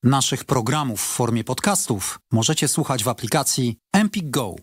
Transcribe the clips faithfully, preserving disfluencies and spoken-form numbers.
Naszych programów w formie podcastów możecie słuchać w aplikacji Empik Go.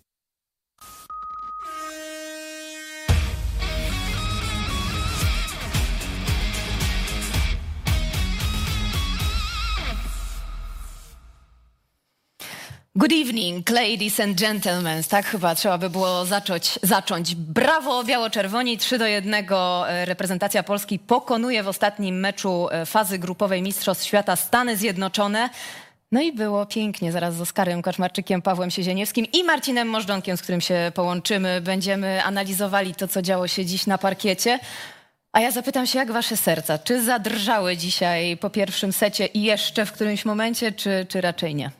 Good evening, ladies and gentlemen. Tak chyba trzeba by było zacząć. zacząć. Brawo, biało-czerwoni. trzy do jednego reprezentacja Polski pokonuje w ostatnim meczu fazy grupowej Mistrzostw Świata Stany Zjednoczone. No i było pięknie. Zaraz z Oskarem Kaczmarczykiem, Pawłem Siezieniewskim i Marcinem Możdżonkiem, z którym się połączymy, będziemy analizowali to, co działo się dziś na parkiecie. A ja zapytam się, jak wasze serca? Czy zadrżały dzisiaj po pierwszym secie i jeszcze w którymś momencie, czy, czy raczej nie?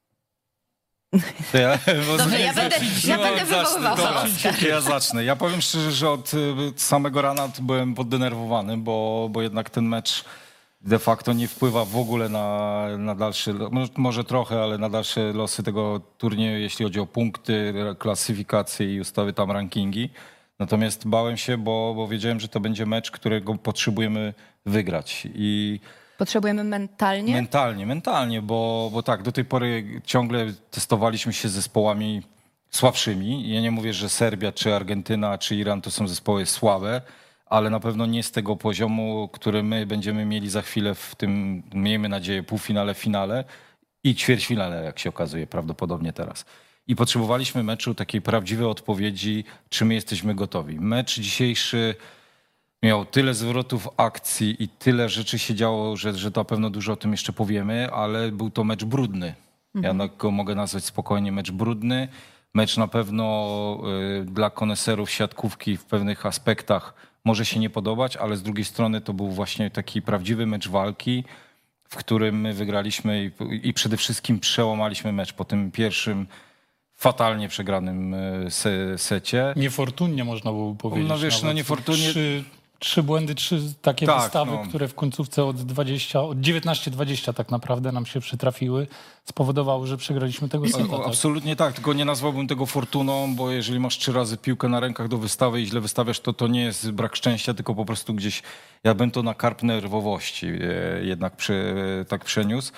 Ja, Dobrze, ja będę, ja będę wywoływała. Ja zacznę. Ja powiem szczerze, że od samego rana byłem poddenerwowany, bo, bo jednak ten mecz de facto nie wpływa w ogóle na, na dalsze, może trochę, ale na dalsze losy tego turnieju, jeśli chodzi o punkty, klasyfikacje i ustawy tam rankingi. Natomiast bałem się, bo, bo wiedziałem, że to będzie mecz, którego potrzebujemy wygrać. I Potrzebujemy mentalnie? Mentalnie, mentalnie, bo, bo tak, do tej pory ciągle testowaliśmy się z zespołami słabszymi. Ja nie mówię, że Serbia, czy Argentyna, czy Iran to są zespoły słabe, ale na pewno nie z tego poziomu, który my będziemy mieli za chwilę w tym, miejmy nadzieję, półfinale, finale i ćwierćfinale, jak się okazuje prawdopodobnie teraz. I potrzebowaliśmy meczu takiej prawdziwej odpowiedzi, czy my jesteśmy gotowi. Mecz dzisiejszy miał tyle zwrotów akcji i tyle rzeczy się działo, że, że na pewno dużo o tym jeszcze powiemy, ale był to mecz brudny. Mhm. Ja go mogę nazwać spokojnie mecz brudny. Mecz na pewno y, dla koneserów siatkówki w pewnych aspektach może się nie podobać, ale z drugiej strony to był właśnie taki prawdziwy mecz walki, w którym my wygraliśmy i, i przede wszystkim przełamaliśmy mecz po tym pierwszym fatalnie przegranym se, secie. Niefortunnie można było powiedzieć. No wiesz, no niefortunnie. Trzy, trzy błędy, trzy takie tak, wystawy, no. które w końcówce od dwudziestu, od dziewiętnaście dwadzieścia tak naprawdę nam się przytrafiły, spowodowały, że przegraliśmy tego seta. O, absolutnie tak, tylko nie nazwałbym tego fortuną, bo jeżeli masz trzy razy piłkę na rękach do wystawy i źle wystawiasz, to to nie jest brak szczęścia, tylko po prostu gdzieś, ja bym to na karp nerwowości jednak przy, tak przeniósł.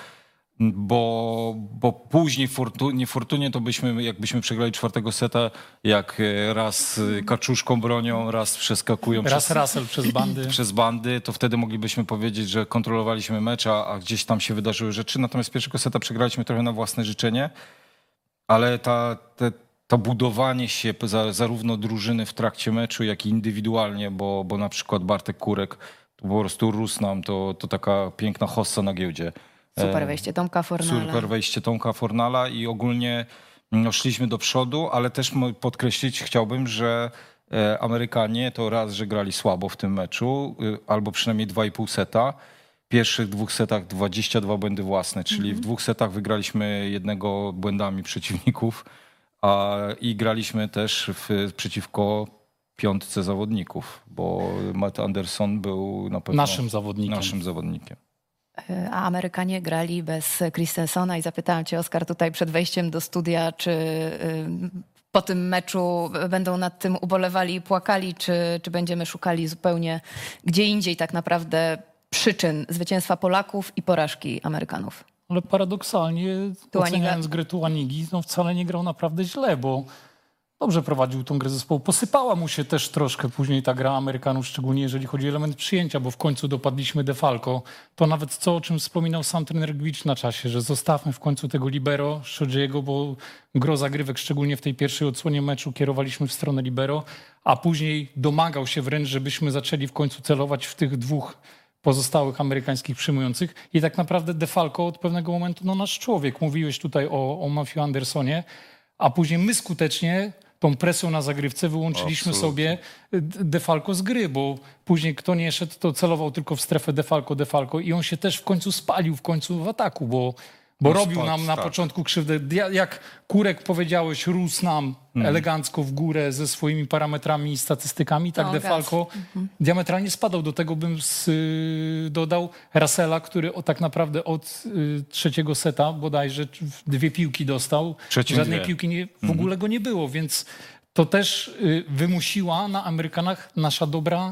Bo, bo później fortu, niefortunnie to byśmy, jakbyśmy przegrali czwartego seta, jak raz kaczuszką bronią, raz przeskakują raz przez, Russell przez bandy. przez bandy, to wtedy moglibyśmy powiedzieć, że kontrolowaliśmy mecz, a, a gdzieś tam się wydarzyły rzeczy. Natomiast pierwszego seta przegraliśmy trochę na własne życzenie, ale ta, te, to budowanie się za, zarówno drużyny w trakcie meczu, jak i indywidualnie, bo, bo na przykład Bartek Kurek to po prostu rósł nam, to, to taka piękna hossa na giełdzie. Super wejście Tomka Fornala. Super wejście Tomka Fornala i ogólnie no, szliśmy do przodu, ale też podkreślić chciałbym, że Amerykanie to raz, że grali słabo w tym meczu, albo przynajmniej dwa i pół seta. W pierwszych dwóch setach dwadzieścia dwa błędy własne, czyli mm-hmm. w dwóch setach wygraliśmy jednego błędami przeciwników, a i graliśmy też w, przeciwko piątce zawodników, bo Matt Anderson był na pewno naszym zawodnikiem. Naszym zawodnikiem. A Amerykanie grali bez Christensona i zapytałam cię, Oskar, tutaj przed wejściem do studia, czy po tym meczu będą nad tym ubolewali i płakali, czy, czy będziemy szukali zupełnie gdzie indziej tak naprawdę przyczyn zwycięstwa Polaków i porażki Amerykanów. Ale paradoksalnie, oceniając grę Tuanigi, no wcale nie grał naprawdę źle, bo dobrze prowadził tą grę zespołu. Posypała mu się też troszkę później ta gra Amerykanów, szczególnie jeżeli chodzi o element przyjęcia, bo w końcu dopadliśmy Defalco. To nawet co, o czym wspominał sam trener Gwicz na czasie, że zostawmy w końcu tego libero Shodziego, bo gro zagrywek, szczególnie w tej pierwszej odsłonie meczu, kierowaliśmy w stronę libero, a później domagał się wręcz, żebyśmy zaczęli w końcu celować w tych dwóch pozostałych amerykańskich przyjmujących. I tak naprawdę Defalco od pewnego momentu, no nasz człowiek, mówiłeś tutaj o, o Matthew Andersonie, a później my skutecznie tą presją na zagrywce wyłączyliśmy Absolutnie. sobie Defalco z gry, bo później kto nie szedł, to celował tylko w strefę Defalco, Defalco i on się też w końcu spalił w końcu w ataku, bo, bo no robił spać, nam na tak. początku krzywdę. Jak Kurek powiedziałeś, rósł nam mm. elegancko w górę ze swoimi parametrami i statystykami, tak no, Defalco mm-hmm. diametralnie spadał. Do tego bym z, y, dodał Russella, który o, tak naprawdę od y, trzeciego seta bodajże dwie piłki dostał. Trzeci Żadnej dwie. piłki nie, w mm-hmm. ogóle go nie było, więc to też y, wymusiła na Amerykanach nasza dobra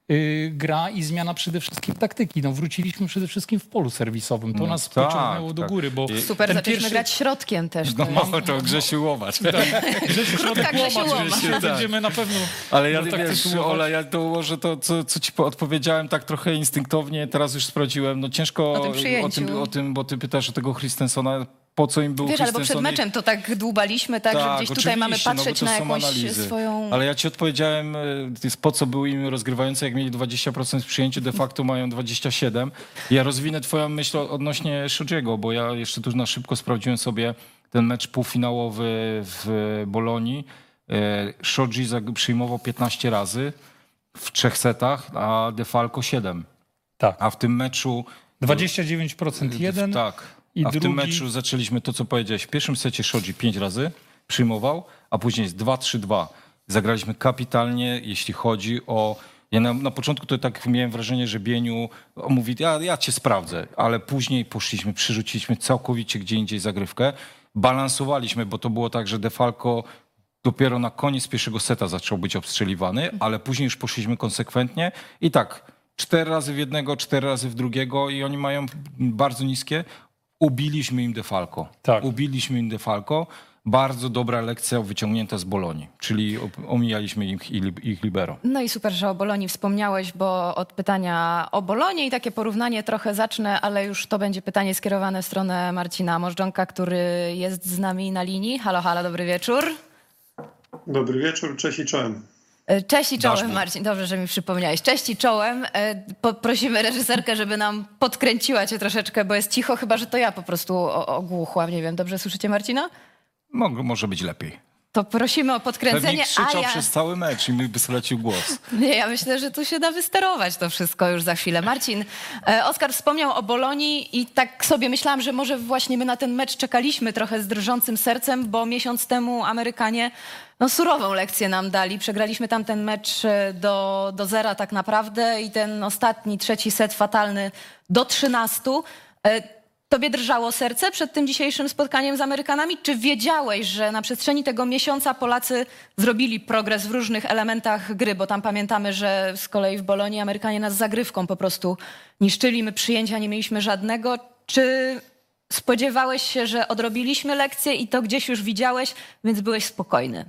yy, gra i zmiana przede wszystkim taktyki. No, wróciliśmy przede wszystkim w polu serwisowym. To No, nas tak, pociągnęło do tak. góry, bo Super, ten zaczęliśmy pierwszy... grać środkiem też. No, to jest- to Grzesiu Łomacz. Grzesiu Krótka Grzesiu Łomacz. Się będziemy na pewno Ale ja no, tak wiesz, tytułować. Ola, ja dołożę to, co, co ci po- odpowiedziałem tak trochę instynktownie, teraz już sprawdziłem. No ciężko O tym o przyjęciu. tym, o tym, bo ty pytasz o tego Christensona, po co im był Wiesz, ale bo Christensen. przed meczem to tak dłubaliśmy, tak, że gdzieś tutaj mamy oczywiście, patrzeć no bo na to są jakąś analizy. swoją... Ale ja ci odpowiedziałem, y, jest po co był im rozgrywający, jak mieli dwadzieścia procent w przyjęciu, de facto mają dwadzieścia siedem procent. Ja rozwinę twoją myśl odnośnie Shodziego, bo ja jeszcze tu na szybko sprawdziłem sobie ten mecz półfinałowy w Bolonii. Shodzi przyjmował piętnaście razy w trzech setach, a De Falco siedem. Tak. A w tym meczu... dwadzieścia dziewięć procent jeden. Tak. i A w drugi... tym meczu zaczęliśmy to, co powiedziałeś. W pierwszym secie Shodzi pięć razy przyjmował, a później jest dwa trzy dwa. Zagraliśmy kapitalnie, jeśli chodzi o... Ja na, na początku to tak miałem wrażenie, że Bieniu mówi, ja, ja cię sprawdzę, ale później poszliśmy, przyrzuciliśmy całkowicie gdzie indziej zagrywkę. Balansowaliśmy, bo to było tak, że De Falco dopiero na koniec pierwszego seta zaczął być obstrzeliwany, ale później już poszliśmy konsekwentnie i tak, cztery razy w jednego, cztery razy w drugiego i oni mają bardzo niskie. Ubiliśmy im De Falco. Tak. Ubiliśmy im De Falco. Bardzo dobra lekcja wyciągnięta z Bolonii, czyli omijaliśmy ich, ich libero. No i super, że o Bolonii wspomniałeś, bo od pytania o Bolonii i takie porównanie trochę zacznę, ale już to będzie pytanie skierowane w stronę Marcina Możdżonka, który jest z nami na linii. Halo, halo, dobry wieczór. Dobry wieczór, cześć i czołem. Cześć i czołem, Dasz mu. Marcin. Dobrze, że mi przypomniałeś. Cześć i czołem. Poprosimy reżyserkę, żeby nam podkręciła cię troszeczkę, bo jest cicho, chyba że to ja po prostu o- ogłuchłam. Nie wiem, dobrze słyszycie Marcina? Mogło, może być lepiej. To prosimy o Pewnie podkręcenie, krzyczał a ja... przez cały mecz i mi by stracił głos. Nie, ja myślę, że tu się da wysterować to wszystko już za chwilę. Marcin, e, Oskar wspomniał o Bolonii i tak sobie myślałam, że może właśnie my na ten mecz czekaliśmy trochę z drżącym sercem, bo miesiąc temu Amerykanie no, surową lekcję nam dali. Przegraliśmy tam ten mecz e, do, do zera tak naprawdę i ten ostatni, trzeci set fatalny do trzynastu. E, Tobie drżało serce przed tym dzisiejszym spotkaniem z Amerykanami? Czy wiedziałeś, że na przestrzeni tego miesiąca Polacy zrobili progres w różnych elementach gry? Bo tam pamiętamy, że z kolei w Bolonii Amerykanie nas zagrywką po prostu niszczyli. My przyjęcia nie mieliśmy żadnego. Czy spodziewałeś się, że odrobiliśmy lekcję i to gdzieś już widziałeś, więc byłeś spokojny?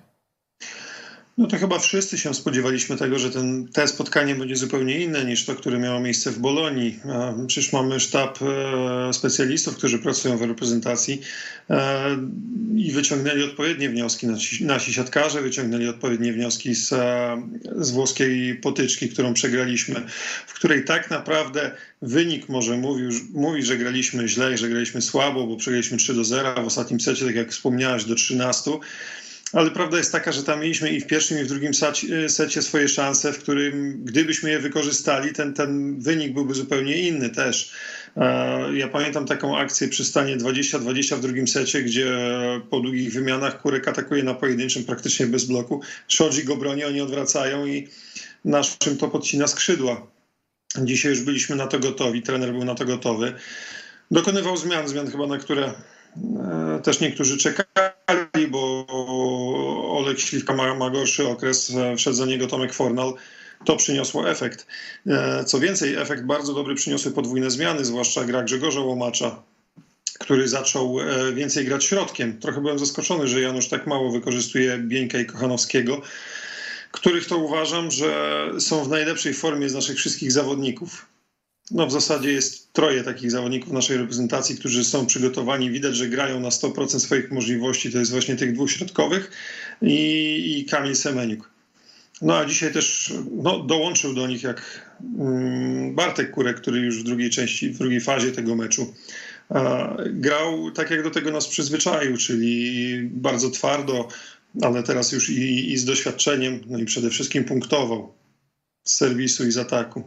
No to chyba wszyscy się spodziewaliśmy tego, że ten, te spotkanie będzie zupełnie inne niż to, które miało miejsce w Bolonii. A przecież mamy sztab e, specjalistów, którzy pracują w reprezentacji e, i wyciągnęli odpowiednie wnioski. Nasi, nasi siatkarze wyciągnęli odpowiednie wnioski z, e, z włoskiej potyczki, którą przegraliśmy, w której tak naprawdę wynik może mówił, mówi, że graliśmy źle, że graliśmy słabo, bo przegraliśmy trzy do zera w ostatnim secie, tak jak wspomniałeś, do trzynastu. Ale prawda jest taka, że tam mieliśmy i w pierwszym, i w drugim secie swoje szanse, w którym gdybyśmy je wykorzystali, ten, ten wynik byłby zupełnie inny też. Ja pamiętam taką akcję przy stanie dwadzieścia dwadzieścia w drugim secie, gdzie po długich wymianach Kurek atakuje na pojedynczym praktycznie bez bloku. Shodzi go broni, oni odwracają i naszym to podcina skrzydła. Dzisiaj już byliśmy na to gotowi, trener był na to gotowy. Dokonywał zmian, zmian chyba na które też niektórzy czekali, bo Olek Śliwka ma, ma gorszy okres, wszedł za niego Tomek Fornal. To przyniosło efekt. Co więcej, efekt bardzo dobry przyniosły podwójne zmiany, zwłaszcza gra Grzegorza Łomacza, który zaczął więcej grać środkiem. Trochę byłem zaskoczony, że Janusz tak mało wykorzystuje Bieńka i Kochanowskiego, których to uważam, że są w najlepszej formie z naszych wszystkich zawodników. No w zasadzie jest troje takich zawodników naszej reprezentacji, którzy są przygotowani. Widać, że grają na sto procent swoich możliwości. To jest właśnie tych dwóch środkowych i, i Kamil Semeniuk. No a dzisiaj też no, dołączył do nich jak mm, Bartek Kurek, który już w drugiej części, w drugiej fazie tego meczu a, grał tak, jak do tego nas przyzwyczaił, czyli bardzo twardo, ale teraz już i, i z doświadczeniem, no i przede wszystkim punktował z serwisu i z ataku.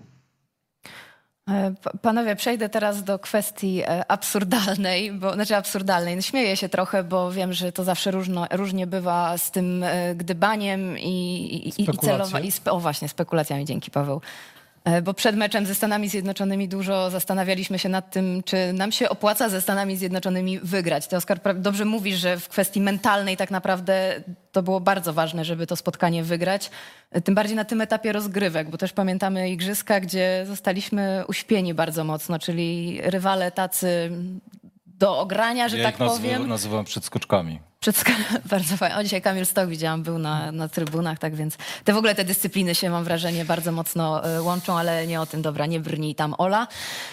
Panowie, przejdę teraz do kwestii absurdalnej, bo, znaczy absurdalnej. No, śmieję się trochę, bo wiem, że to zawsze różno, różnie bywa z tym gdybaniem i, i, i celowaniem. O właśnie, spekulacjami. Dzięki, Paweł. Bo przed meczem ze Stanami Zjednoczonymi dużo zastanawialiśmy się nad tym, czy nam się opłaca ze Stanami Zjednoczonymi wygrać. Ty, Oskar, dobrze mówisz, że w kwestii mentalnej tak naprawdę to było bardzo ważne, żeby to spotkanie wygrać. Tym bardziej na tym etapie rozgrywek, bo też pamiętamy igrzyska, gdzie zostaliśmy uśpieni bardzo mocno, czyli rywale tacy do ogrania, że ja tak ich nazywam, powiem. nazywam przedskoczkami. Przed, bardzo fajnie. O, dzisiaj Kamil Stoch widziałam, był na, na trybunach, tak więc te w ogóle te dyscypliny się, mam wrażenie, bardzo mocno y, łączą, ale nie o tym, dobra, nie brnij tam, Ola.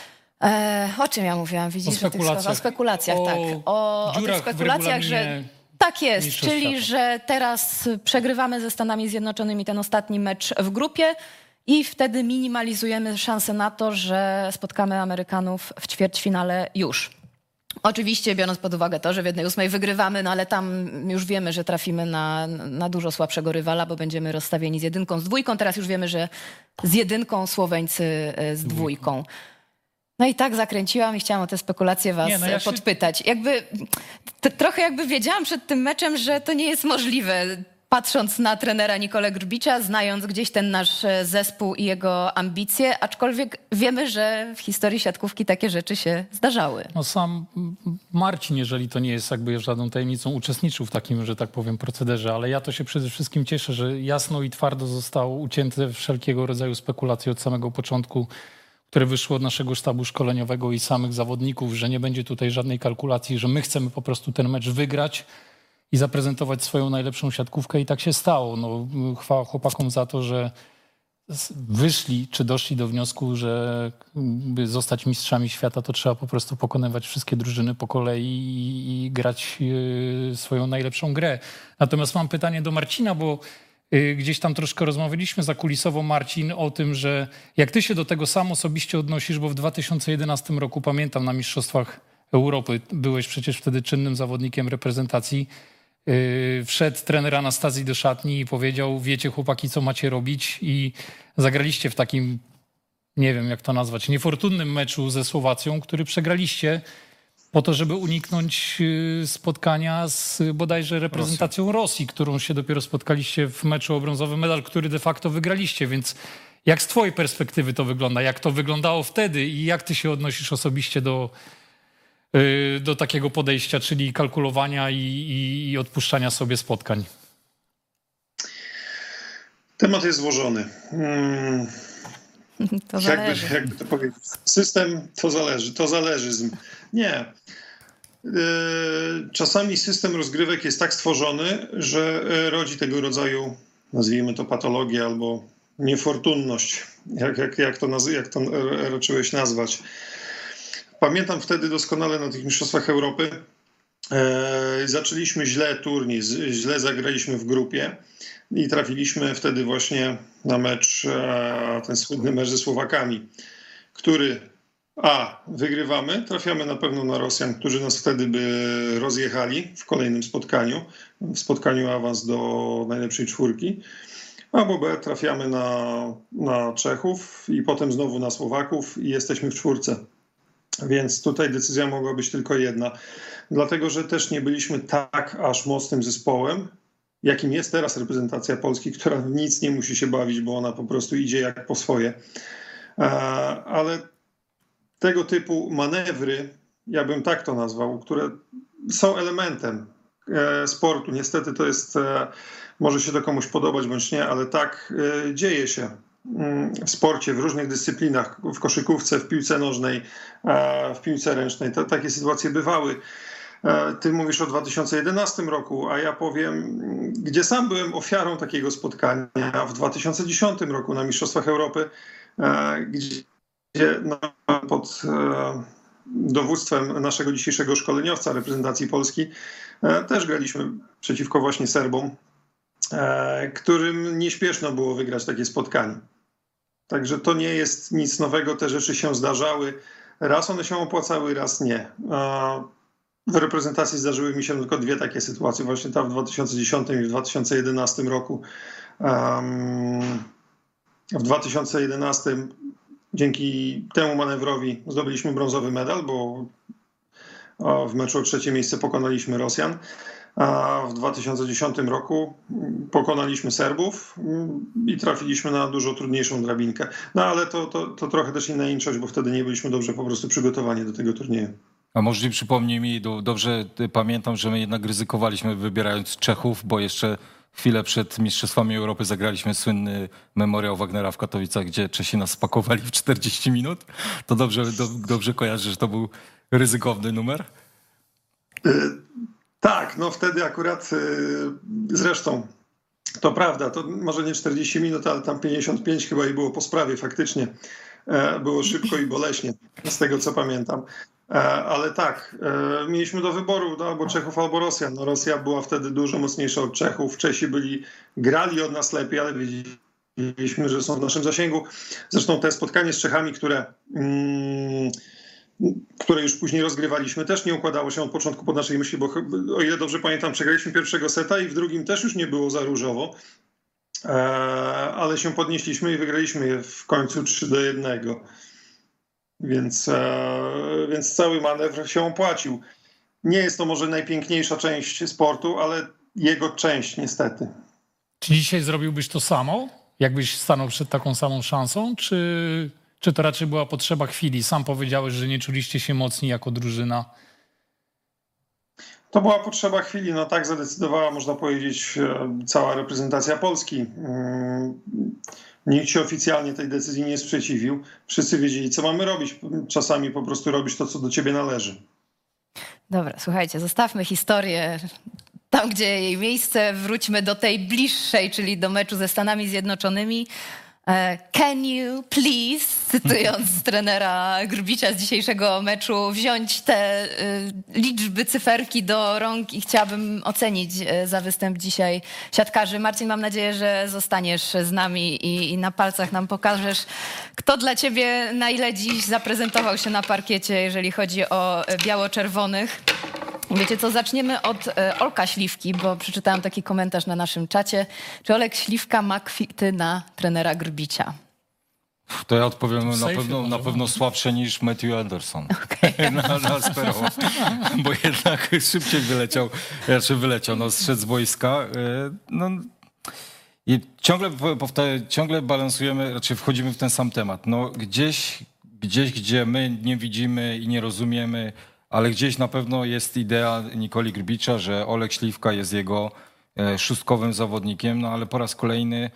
E, o czym ja mówiłam? Widzisz, o spekulacjach. O spekulacjach, o tak. O, o tych spekulacjach, że tak jest, czyli świata. Że teraz przegrywamy ze Stanami Zjednoczonymi ten ostatni mecz w grupie i wtedy minimalizujemy szanse na to, że spotkamy Amerykanów w ćwierćfinale już. Oczywiście biorąc pod uwagę to, że w jednej ósmej wygrywamy, no ale tam już wiemy, że trafimy na, na dużo słabszego rywala, bo będziemy rozstawieni z jedynką, z dwójką. Teraz już wiemy, że z jedynką Słoweńcy z dwójką. No i tak zakręciłam i chciałam o te spekulacje was nie, no ja podpytać. Się... Jakby, t- trochę jakby wiedziałam przed tym meczem, że to nie jest możliwe. Patrząc na trenera Nikolę Grbicza, znając gdzieś ten nasz zespół i jego ambicje, aczkolwiek wiemy, że w historii siatkówki takie rzeczy się zdarzały. No sam Marcin, jeżeli to nie jest jakby żadną tajemnicą, uczestniczył w takim, że tak powiem, procederze, ale ja to się przede wszystkim cieszę, że jasno i twardo zostało ucięte wszelkiego rodzaju spekulacje od samego początku, które wyszły od naszego sztabu szkoleniowego i samych zawodników, że nie będzie tutaj żadnej kalkulacji, że my chcemy po prostu ten mecz wygrać i zaprezentować swoją najlepszą siatkówkę i tak się stało. No, chwała chłopakom za to, że wyszli czy doszli do wniosku, że by zostać mistrzami świata, to trzeba po prostu pokonywać wszystkie drużyny po kolei i, i grać swoją najlepszą grę. Natomiast mam pytanie do Marcina, bo gdzieś tam troszkę rozmawialiśmy zakulisowo, Marcin, o tym, że jak ty się do tego sam osobiście odnosisz, bo w dwa tysiące jedenastym roku, pamiętam, na Mistrzostwach Europy, byłeś przecież wtedy czynnym zawodnikiem reprezentacji, Yy, wszedł trener Anastazji do szatni i powiedział: wiecie chłopaki, co macie robić, i zagraliście w takim, nie wiem jak to nazwać, niefortunnym meczu ze Słowacją, który przegraliście po to, żeby uniknąć yy, spotkania z bodajże reprezentacją Rosji. Rosji, którą się dopiero spotkaliście w meczu o brązowy medal, który de facto wygraliście, więc jak z twojej perspektywy to wygląda, jak to wyglądało wtedy i jak ty się odnosisz osobiście do do takiego podejścia, czyli kalkulowania i, i, i odpuszczania sobie spotkań? Temat jest złożony. Hmm. To zależy. Jakby, jakby to powiedzieć. System to zależy. To zależyzm. Nie. Czasami system rozgrywek jest tak stworzony, że rodzi tego rodzaju, nazwijmy to patologię albo niefortunność, jak, jak, jak, to, naz- jak to raczyłeś nazwać. Pamiętam wtedy doskonale na tych Mistrzostwach Europy e, zaczęliśmy źle turniej, źle zagraliśmy w grupie i trafiliśmy wtedy właśnie na mecz, e, ten słynny mecz ze Słowakami, który a, wygrywamy, trafiamy na pewno na Rosjan, którzy nas wtedy by rozjechali w kolejnym spotkaniu, w spotkaniu awans do najlepszej czwórki, albo b, trafiamy na, na Czechów i potem znowu na Słowaków i jesteśmy w czwórce. Więc tutaj decyzja mogła być tylko jedna. Dlatego, że też nie byliśmy tak aż mocnym zespołem, jakim jest teraz reprezentacja Polski, która nic nie musi się bawić, bo ona po prostu idzie jak po swoje. Ale tego typu manewry, ja bym tak to nazwał, które są elementem sportu. Niestety to jest, może się to komuś podobać bądź nie, ale tak dzieje się w sporcie, w różnych dyscyplinach, w koszykówce, w piłce nożnej, w piłce ręcznej. T- takie sytuacje bywały. Ty mówisz o dwa tysiące jedenastym roku, a ja powiem, gdzie sam byłem ofiarą takiego spotkania w dwa tysiące dziesiątym roku na Mistrzostwach Europy, gdzie pod dowództwem naszego dzisiejszego szkoleniowca reprezentacji Polski też graliśmy przeciwko właśnie Serbom, którym nieśpieszno było wygrać takie spotkanie. Także to nie jest nic nowego, te rzeczy się zdarzały. Raz one się opłacały, raz nie. W reprezentacji zdarzyły mi się tylko dwie takie sytuacje, właśnie ta w dwa tysiące dziesiątym i w dwa tysiące jedenastym roku. W dwa tysiące jedenastym dzięki temu manewrowi zdobyliśmy brązowy medal, bo W meczu o trzecie miejsce pokonaliśmy Rosjan, a w dwa tysiące dziesiątym roku pokonaliśmy Serbów i trafiliśmy na dużo trudniejszą drabinkę. No ale to, to, to trochę też inna inszość, bo wtedy nie byliśmy dobrze po prostu przygotowani do tego turnieju. A może przypomnij mi, dobrze pamiętam, że my jednak ryzykowaliśmy wybierając Czechów, bo jeszcze chwilę przed Mistrzostwami Europy zagraliśmy słynny memoriał Wagnera w Katowicach, gdzie Czesi nas spakowali w czterdzieści minut. To dobrze, do, dobrze kojarzę, że to był ryzykowny numer? Tak, no wtedy akurat zresztą to prawda, to może nie czterdzieści minut, ale tam pięćdziesiąt pięć chyba i było po sprawie faktycznie. Było szybko i boleśnie, z tego co pamiętam. Ale tak, mieliśmy do wyboru no, albo Czechów, albo Rosjan. No, Rosja była wtedy dużo mocniejsza od Czechów. Czesi byli, grali od nas lepiej, ale wiedzieliśmy, że są w naszym zasięgu. Zresztą te spotkanie z Czechami, które, mm, które już później rozgrywaliśmy, też nie układało się od początku pod naszej myśli, bo o ile dobrze pamiętam, przegraliśmy pierwszego seta i w drugim też już nie było za różowo. Ale się podnieśliśmy i wygraliśmy je w końcu trzy do jednego. Więc, więc cały manewr się opłacił. Nie jest to może najpiękniejsza część sportu, ale jego część niestety. Czy dzisiaj zrobiłbyś to samo? Jakbyś stanął przed taką samą szansą? Czy, czy to raczej była potrzeba chwili? Sam powiedziałeś, że nie czuliście się mocni jako drużyna. To była potrzeba chwili. No tak zadecydowała, można powiedzieć, cała reprezentacja Polski. Nikt się oficjalnie tej decyzji nie sprzeciwił. Wszyscy wiedzieli, co mamy robić. Czasami po prostu robisz to, co do ciebie należy. Dobra, słuchajcie, zostawmy historię tam, gdzie jej miejsce. Wróćmy do tej bliższej, czyli do meczu ze Stanami Zjednoczonymi. Can you please, cytując trenera Grbicia z dzisiejszego meczu, wziąć te liczby, cyferki do rąk i chciałabym ocenić za występ dzisiaj siatkarzy. Marcin, mam nadzieję, że zostaniesz z nami i, i na palcach nam pokażesz, kto dla ciebie na ile dziś zaprezentował się na parkiecie, jeżeli chodzi o biało-czerwonych. Wiecie co, zaczniemy od e, Olka Śliwki, bo przeczytałam taki komentarz na naszym czacie. Czy Olek Śliwka ma kwity na trenera Grbicia? To ja odpowiem na pewno, na pewno słabsze niż Matthew Anderson. Okay. na, na Sparrow, bo jednak szybciej wyleciał, raczej wyleciał, no zszedł z boiska. No, i ciągle, ciągle balansujemy, raczej wchodzimy w ten sam temat. No, gdzieś, gdzieś, gdzie my nie widzimy i nie rozumiemy, ale gdzieś na pewno jest idea Nikoli Grbicia, że Olek Śliwka jest jego szóstkowym zawodnikiem, no ale po raz kolejny,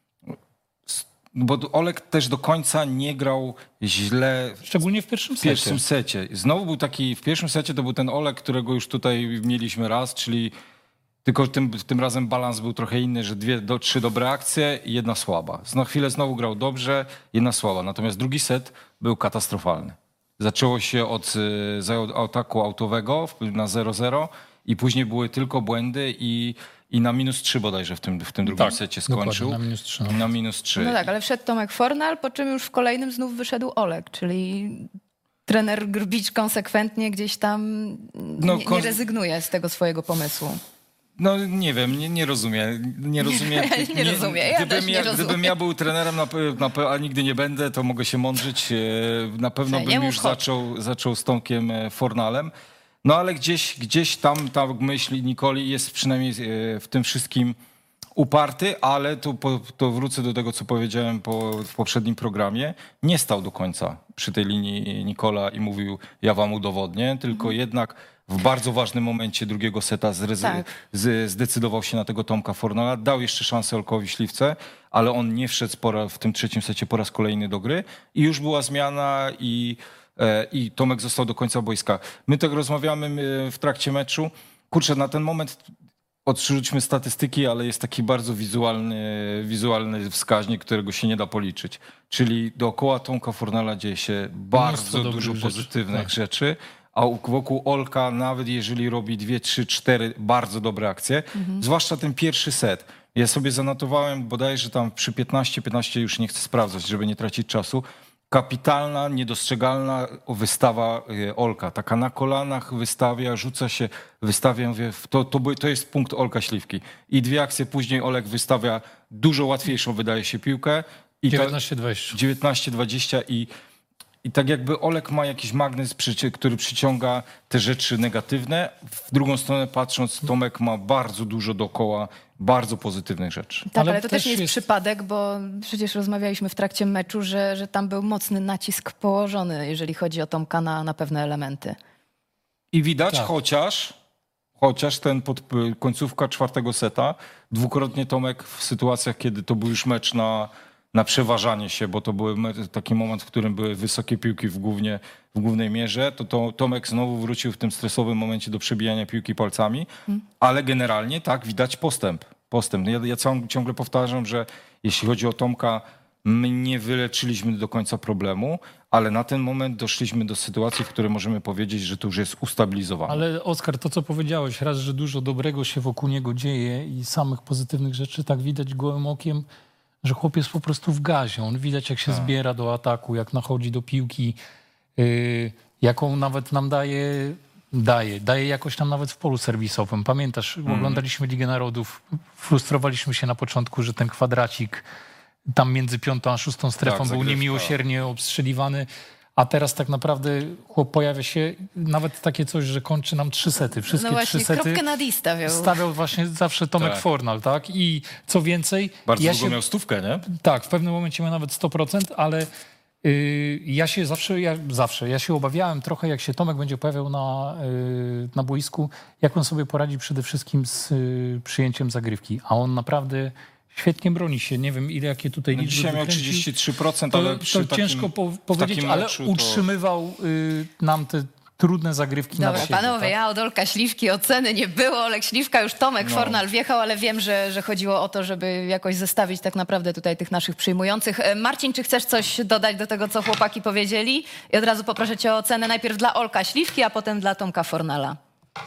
bo Olek też do końca nie grał źle. Szczególnie w pierwszym secie. W pierwszym secie. Znowu był taki, w pierwszym secie to był ten Olek, którego już tutaj mieliśmy raz, czyli tylko tym, tym razem balans był trochę inny, że dwie, do, trzy dobre akcje i jedna słaba. Na chwilę znowu grał dobrze, jedna słaba. Natomiast drugi set był katastrofalny. Zaczęło się od ataku autowego na zero zero i później były tylko błędy i, i na minus trzy bodajże w tym, w tym drugim tak, secie skończył. Na minus trzy. Na minus trzy. No tak, ale wszedł Tomek Fornal, po czym już w kolejnym znów wyszedł Olek, czyli trener Grbić konsekwentnie gdzieś tam nie, nie rezygnuje z tego swojego pomysłu. No nie wiem, nie, nie rozumiem. Nie rozumiem. Ja nie, nie rozumiem. Ja gdybym, nie ja, rozumiem. gdybym ja był trenerem, na, na, a nigdy nie będę, to mogę się mądrzyć. Na pewno bym już zaczął, zaczął z Tomkiem Fornalem. No ale gdzieś, gdzieś tam ta myśl Nikoli jest przynajmniej w tym wszystkim uparty, ale to, to wrócę do tego, co powiedziałem po, w poprzednim programie. Nie stał do końca przy tej linii Nikola i mówił, ja wam udowodnię, tylko mhm. jednak w bardzo ważnym momencie drugiego seta zrezy- tak. z, zdecydował się na tego Tomka Fornala, dał jeszcze szansę Olkowi Śliwce, ale on nie wszedł pora, w tym trzecim secie po raz kolejny do gry i już była zmiana i, e, i Tomek został do końca boiska. My tak rozmawiamy w trakcie meczu. Kurczę, na ten moment odrzućmy statystyki, ale jest taki bardzo wizualny, wizualny wskaźnik, którego się nie da policzyć. Czyli dookoła Tomka Fornala dzieje się bardzo dużo pozytywnych rzeczy. rzeczy. A wokół Olka, nawet jeżeli robi dwie, trzy, cztery bardzo dobre akcje, mhm. zwłaszcza ten pierwszy set. Ja sobie zanotowałem bodajże tam przy piętnaście piętnaście, już nie chcę sprawdzać, żeby nie tracić czasu, kapitalna, niedostrzegalna wystawa Olka. Taka na kolanach wystawia, rzuca się, wystawia, mówię, to, to, to jest punkt Olka Śliwki. I dwie akcje później Olek wystawia dużo łatwiejszą, wydaje się, piłkę. I dziewiętnaście dwadzieścia. dziewiętnaście dwadzieścia i i tak jakby Olek ma jakiś magnes, który przyciąga te rzeczy negatywne. W drugą stronę patrząc, Tomek ma bardzo dużo dookoła bardzo pozytywnych rzeczy. Tak, ale, ale to też nie jest, jest przypadek, bo przecież rozmawialiśmy w trakcie meczu, że, że tam był mocny nacisk położony, jeżeli chodzi o Tomka na, na pewne elementy. I widać, tak. chociaż, chociaż ten pod, końcówka czwartego seta, dwukrotnie Tomek w sytuacjach, kiedy to był już mecz na, na przeważanie się, bo to był taki moment, w którym były wysokie piłki w, głównie, w głównej mierze, to, to Tomek znowu wrócił w tym stresowym momencie do przebijania piłki palcami, hmm. ale generalnie tak, widać postęp. postęp. Ja, ja ciągle powtarzam, że jeśli chodzi o Tomka, my nie wyleczyliśmy do końca problemu, ale na ten moment doszliśmy do sytuacji, w której możemy powiedzieć, że to już jest ustabilizowane. Ale Oskar, to co powiedziałeś, raz, że dużo dobrego się wokół niego dzieje i samych pozytywnych rzeczy, tak widać gołym okiem, że chłopiec po prostu w gazie. On widać, jak się tak. zbiera do ataku, jak nachodzi do piłki, yy, jaką nawet nam daje, daje, daje jakoś nam nawet w polu serwisowym. Pamiętasz, mm. oglądaliśmy Ligę Narodów, frustrowaliśmy się na początku, że ten kwadracik tam między piątą a szóstą strefą tak, był niemiłosiernie obstrzeliwany, a teraz tak naprawdę chłop pojawia się nawet takie coś, że kończy nam trzy sety. Wszystkie no właśnie, trzy sety kropkę nad i stawiał. Stawiał właśnie zawsze Tomek tak. Fornal, tak? I co więcej... Bardzo ja długo się, miał stówkę, nie? Tak, w pewnym momencie miał nawet sto procent, ale yy, ja się zawsze, ja, zawsze, ja się obawiałem trochę, jak się Tomek będzie pojawiał na, yy, na boisku, jak on sobie poradzi przede wszystkim z yy, przyjęciem zagrywki, a on naprawdę... Świetnie broni się. Nie wiem, ile jakie tutaj no liczby dzisiaj wykręcił. miał trzydzieści trzy procent, to, ale przy to takim, ciężko po, powiedzieć, ale meczu utrzymywał y, nam te trudne zagrywki Dobra, na siebie. panowie, tak? ja od Olka Śliwki oceny nie było. Olek Śliwka, już Tomek no. Fornal wjechał, ale wiem, że, że chodziło o to, żeby jakoś zestawić tak naprawdę tutaj tych naszych przyjmujących. Marcin, czy chcesz coś dodać do tego, co chłopaki powiedzieli? I od razu poproszę cię o ocenę najpierw dla Olka Śliwki, a potem dla Tomka Fornala.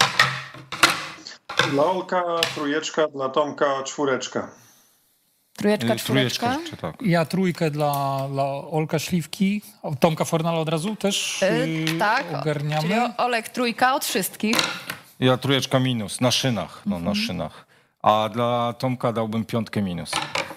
Dla Olka trójeczka, dla Tomka czwóreczka. Trójeczka, czwóreczka? Trójeczka, tak. Ja trójkę dla, dla Olka Śliwki. Tomka Fornala od razu też yy, tak, ogarniamy. Czyli Olek trójka od wszystkich. Ja trójeczka minus, na szynach. No, mhm. na szynach. A dla Tomka dałbym piątkę minus.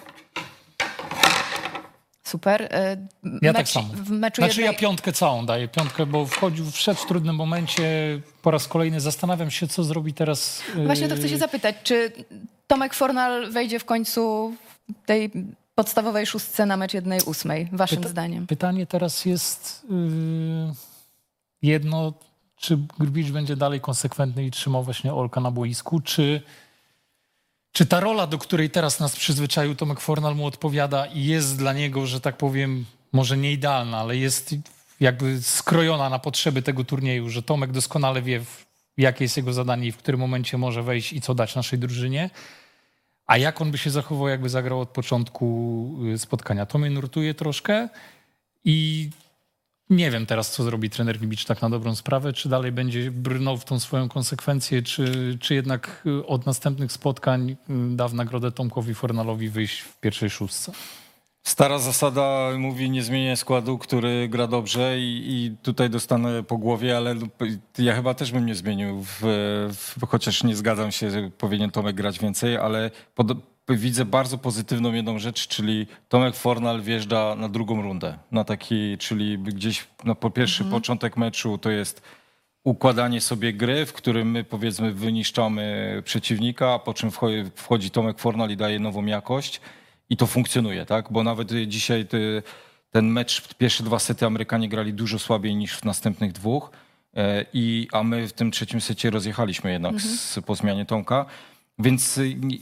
Super. Ja Mecz, tak samo. W meczu znaczy jednej... ja piątkę całą daję, piątkę, bo wchodził, wszedł w trudnym momencie po raz kolejny. Zastanawiam się, co zrobi teraz. Właśnie to chcę się zapytać, czy Tomek Fornal wejdzie w końcu w tej podstawowej szóstce na mecz jednej ósmej, waszym Pyta- zdaniem? Pytanie teraz jest yy, jedno, czy Grbić będzie dalej konsekwentny i trzymał właśnie Olka na boisku, czy Czy ta rola, do której teraz nas przyzwyczaił Tomek Fornal, mu odpowiada i jest dla niego, że tak powiem, może nie idealna, ale jest jakby skrojona na potrzeby tego turnieju, że Tomek doskonale wie, jakie jest jego zadanie i w którym momencie może wejść i co dać naszej drużynie. A jak on by się zachował, jakby zagrał od początku spotkania? To mnie nurtuje troszkę i nie wiem teraz, co zrobi trener Grbić tak na dobrą sprawę, czy dalej będzie brnął w tą swoją konsekwencję, czy, czy jednak od następnych spotkań da w nagrodę Tomkowi Fornalowi wyjść w pierwszej szóstce. Stara zasada mówi nie zmieniaj składu, który gra dobrze i, i tutaj dostanę po głowie, ale ja chyba też bym nie zmienił, w, w, chociaż nie zgadzam się, że powinien Tomek grać więcej, ale pod, widzę bardzo pozytywną jedną rzecz, czyli Tomek Fornal wjeżdża na drugą rundę, na taki, czyli gdzieś no, po pierwszy mhm. początek meczu to jest układanie sobie gry, w którym my powiedzmy wyniszczamy przeciwnika, a po czym wchodzi, wchodzi Tomek Fornal i daje nową jakość. I to funkcjonuje, tak? Bo nawet dzisiaj ty, ten mecz, pierwsze dwa sety Amerykanie grali dużo słabiej niż w następnych dwóch, i, a my w tym trzecim secie rozjechaliśmy jednak mhm. z, po zmianie Tomka. Więc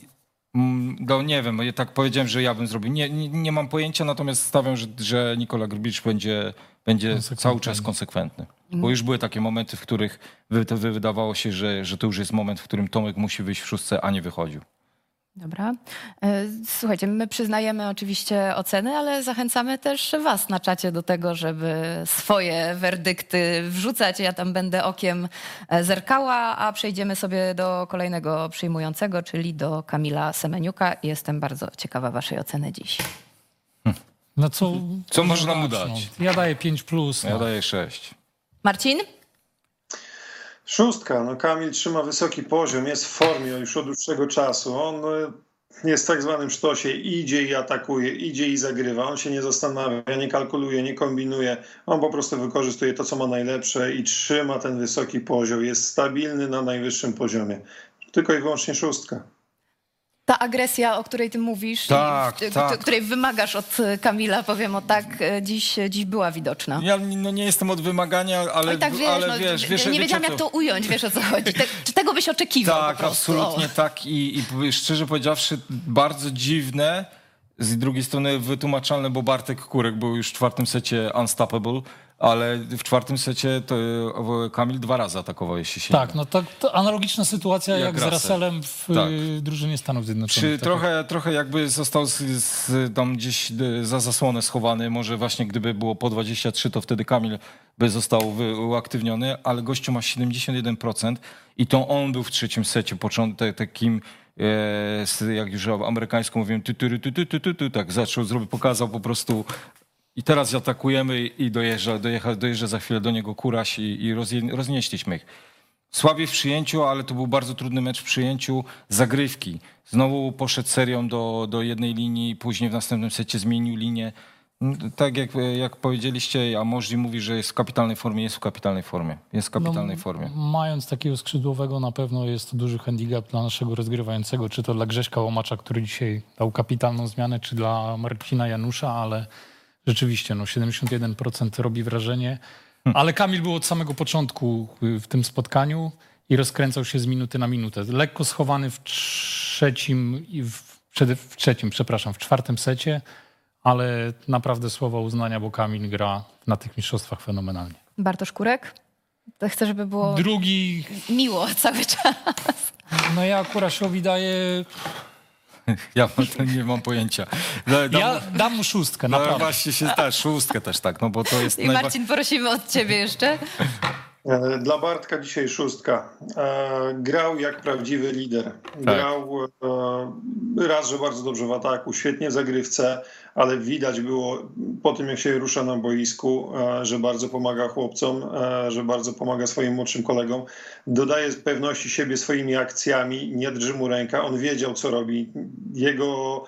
no nie wiem, ja tak powiedziałem, że ja bym zrobił. Nie, nie, nie mam pojęcia, natomiast stawiam, że, że Nikola Grbić będzie, będzie cały czas konsekwentny. Mhm. Bo już były takie momenty, w których wy, to wydawało się, że, że to już jest moment, w którym Tomek musi wyjść w szóstce, a nie wychodził. Dobra. Słuchajcie, my przyznajemy oczywiście oceny, ale zachęcamy też was na czacie do tego, żeby swoje werdykty wrzucać. Ja tam będę okiem zerkała, a przejdziemy sobie do kolejnego przyjmującego, czyli do Kamila Semeniuka. Jestem bardzo ciekawa waszej oceny dziś. No co, co można mu dać? Ja daję pięć plus. No. Ja daję sześć. Marcin? Szóstka. No Kamil trzyma wysoki poziom, jest w formie już od dłuższego czasu. On jest w tak zwanym sztosie, idzie i atakuje, idzie i zagrywa. On się nie zastanawia, nie kalkuluje, nie kombinuje. On po prostu wykorzystuje to, co ma najlepsze i trzyma ten wysoki poziom. Jest stabilny na najwyższym poziomie. Tylko i wyłącznie szóstka. Ta agresja, o której ty mówisz, tak, i, tak. której wymagasz od Kamila, powiem o tak, dziś, dziś była widoczna. Ja no, nie jestem od wymagania, ale, no tak, wiesz, ale no, wiesz, wiesz... Nie wiesz, wiedziałam, jak to ująć, wiesz o co chodzi. Te, czy tego byś oczekiwał Tak, po prostu? absolutnie O. tak i, i szczerze powiedziawszy bardzo dziwne, z drugiej strony wytłumaczalne, bo Bartek Kurek był już w czwartym secie unstoppable, ale w czwartym secie to Kamil dwa razy atakował, jeśli się Tak, nie no to, to analogiczna sytuacja jak, Jak z Russell. Russellem w Tak. y, drużynie Stanów Zjednoczonych. Czy tak trochę, jak... trochę jakby został z, z, tam gdzieś za zasłonę schowany, może właśnie gdyby było po dwadzieścia trzy, to wtedy Kamil by został wy- uaktywniony, ale gościu ma siedemdziesiąt jeden procent i to on był w trzecim secie, początek takim, e, jak już amerykańską mówiłem, tu, tu, tu, tu, tu, tu, tu, tak zaczął, zrobił, pokazał po prostu i teraz atakujemy i dojeżdża, dojeżdża, dojeżdża za chwilę do niego Kuraś i, i rozje, roznieśliśmy ich. Słabiej w przyjęciu, ale to był bardzo trudny mecz w przyjęciu. Zagrywki. Znowu poszedł serią do, do jednej linii, później w następnym secie zmienił linię. Tak jak, jak powiedzieliście, a Możdżi mówi, że jest w kapitalnej formie, jest w kapitalnej formie. Jest w kapitalnej no, formie. Mając takiego skrzydłowego na pewno jest to duży handicap dla naszego rozgrywającego, czy to dla Grześka Łomacza, który dzisiaj dał kapitalną zmianę, czy dla Marcina Janusza, ale rzeczywiście no, siedemdziesiąt jeden procent robi wrażenie. Ale Kamil był od samego początku w tym spotkaniu i rozkręcał się z minuty na minutę. Lekko schowany w trzecim, i w, w trzecim, przepraszam, w czwartym secie, ale naprawdę słowa uznania, bo Kamil gra na tych mistrzostwach fenomenalnie. Bartosz Kurek? To chcę, żeby było Drugi, miło cały czas. no ja Kurasiowi daję, Ja nie mam pojęcia. Da- dam- ja dam mu szóstkę, no, naprawdę. właśnie się też, szóstkę też tak, no bo to jest I najwa- Marcin, prosimy od ciebie jeszcze. E, Dla Bartka dzisiaj szóstka. E, Grał jak prawdziwy lider. Grał e, raz, że bardzo dobrze w ataku, świetnie w zagrywce, ale widać było po tym, jak się rusza na boisku, e, że bardzo pomaga chłopcom, e, że bardzo pomaga swoim młodszym kolegom. Dodaje pewności siebie swoimi akcjami, nie drży mu ręka. On wiedział, co robi. Jego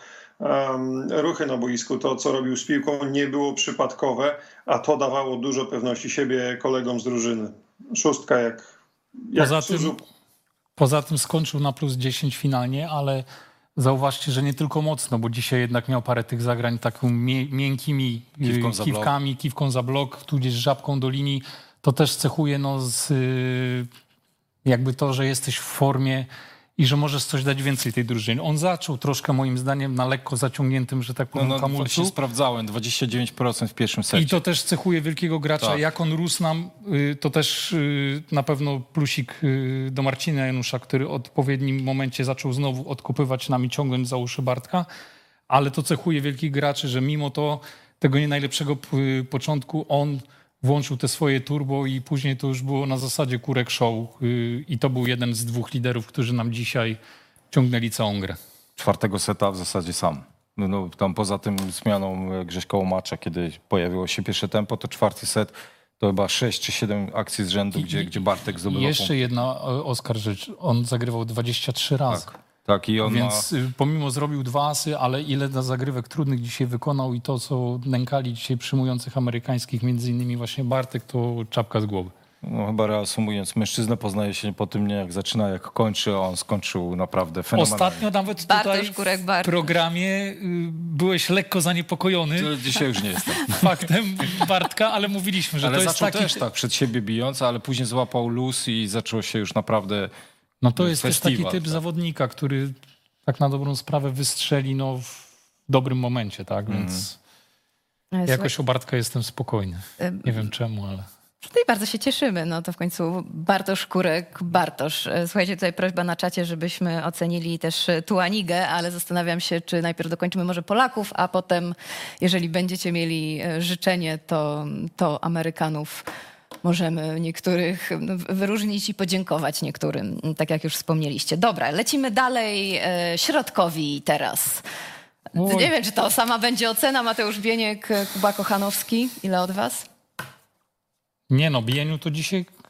um, ruchy na boisku, to, co robił z piłką, nie było przypadkowe, a to dawało dużo pewności siebie kolegom z drużyny. Szóstka jak, jak Poza tym, Suzu. poza tym skończył na plus dziesięć finalnie, ale zauważcie, że nie tylko mocno, bo dzisiaj jednak miał parę tych zagrań taką mie- miękkimi Kiwką za blok. kiwkami, kiwką za blok, tudzież żabką do linii. To też cechuje no, z, y, jakby to, że jesteś w formie i że możesz coś dać więcej tej drużynie. On zaczął troszkę moim zdaniem na lekko zaciągniętym, że tak No, powiem, no hamulcu. właśnie sprawdzałem, dwadzieścia dziewięć procent w pierwszym secie. I to też cechuje wielkiego gracza. Tak. Jak on rósł nam, y, to też y, na pewno plusik y, do Marcina Janusza, który w odpowiednim momencie zaczął znowu odkopywać nami, ciągnąć za uszy Bartka. Ale to cechuje wielkich graczy, że mimo to tego nie najlepszego p- początku on włączył te swoje turbo i później to już było na zasadzie Kurek Show. Y, I to był jeden z dwóch liderów, którzy nam dzisiaj ciągnęli całą grę. Czwartego seta w zasadzie sam. No, no, tam poza tym zmianą Grześka Łomacza, kiedy pojawiło się pierwsze tempo, to czwarty set to chyba sześć czy siedem akcji z rzędu, I- gdzie, i- gdzie Bartek I zdobywał jeszcze punkt. jedna, o, Oskar, rzecz. On zagrywał dwadzieścia trzy razy. Tak, tak i on Więc ma... y, pomimo zrobił dwa asy, ale ile na zagrywek trudnych dzisiaj wykonał i to, co nękali dzisiaj przyjmujących amerykańskich, między innymi właśnie Bartek, to czapka z głowy. No, chyba reasumując, mężczyznę poznaje się po tym, nie jak zaczyna, jak kończy, a on skończył naprawdę fenomenalnie. Ostatnio nawet Bartosz tutaj Kurek, w Bartosz. programie y, byłeś lekko zaniepokojony To dzisiaj już nie jestem. faktem Bartka, ale mówiliśmy, że Ale to jest zaczął taki... też tak przed siebie bijąc, ale później złapał luz i zaczęło się już naprawdę... No to jest też taki festiwal, typ tak. zawodnika, który tak na dobrą sprawę wystrzeli no, w dobrym momencie, tak? Mhm. Więc Słuchaj, jakoś o Bartka jestem spokojny. ym, Nie wiem czemu, ale... Tutaj bardzo się cieszymy, no to w końcu Bartosz Kurek, Bartosz. Słuchajcie, tutaj prośba na czacie, żebyśmy ocenili też Tuanigę, ale zastanawiam się, czy najpierw dokończymy może Polaków, a potem, jeżeli będziecie mieli życzenie, to, to Amerykanów możemy niektórych wyróżnić i podziękować niektórym, tak jak już wspomnieliście. Dobra, lecimy dalej. Środkowi teraz. Oj. Nie wiem, czy to sama będzie ocena. Mateusz Bieniek, Kuba Kochanowski. Ile od was? Nie no, Bieniu to dzisiaj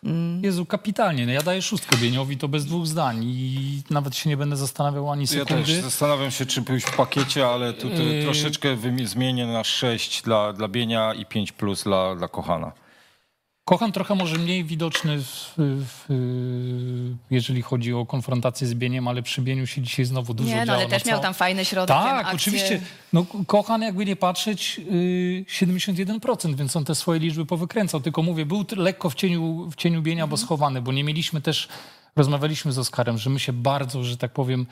Mm. Jezu, kapitalnie. No ja daję szóstkę Bieniowi, to bez dwóch zdań i nawet się nie będę zastanawiał ani sekundy. Ja też zastanawiam się, czy pójść w pakiecie, ale tu yy... troszeczkę zmienię na sześć dla, dla Bienia i pięć plus dla, dla Kochana. Kochan trochę może mniej widoczny, w, w, jeżeli chodzi o konfrontację z Bieniem, ale przy Bieniu się dzisiaj znowu dużo nie, no, działo. ale też no, miał tam fajny środek. Tak, akcje. Oczywiście. No, Kochan, jakby nie patrzeć, yy, siedemdziesiąt jeden procent, więc on te swoje liczby powykręcał. Tylko mówię, był lekko w cieniu, w cieniu Bienia, mm. bo schowany, bo nie mieliśmy też, rozmawialiśmy z Oskarem, że my się bardzo, że tak powiem,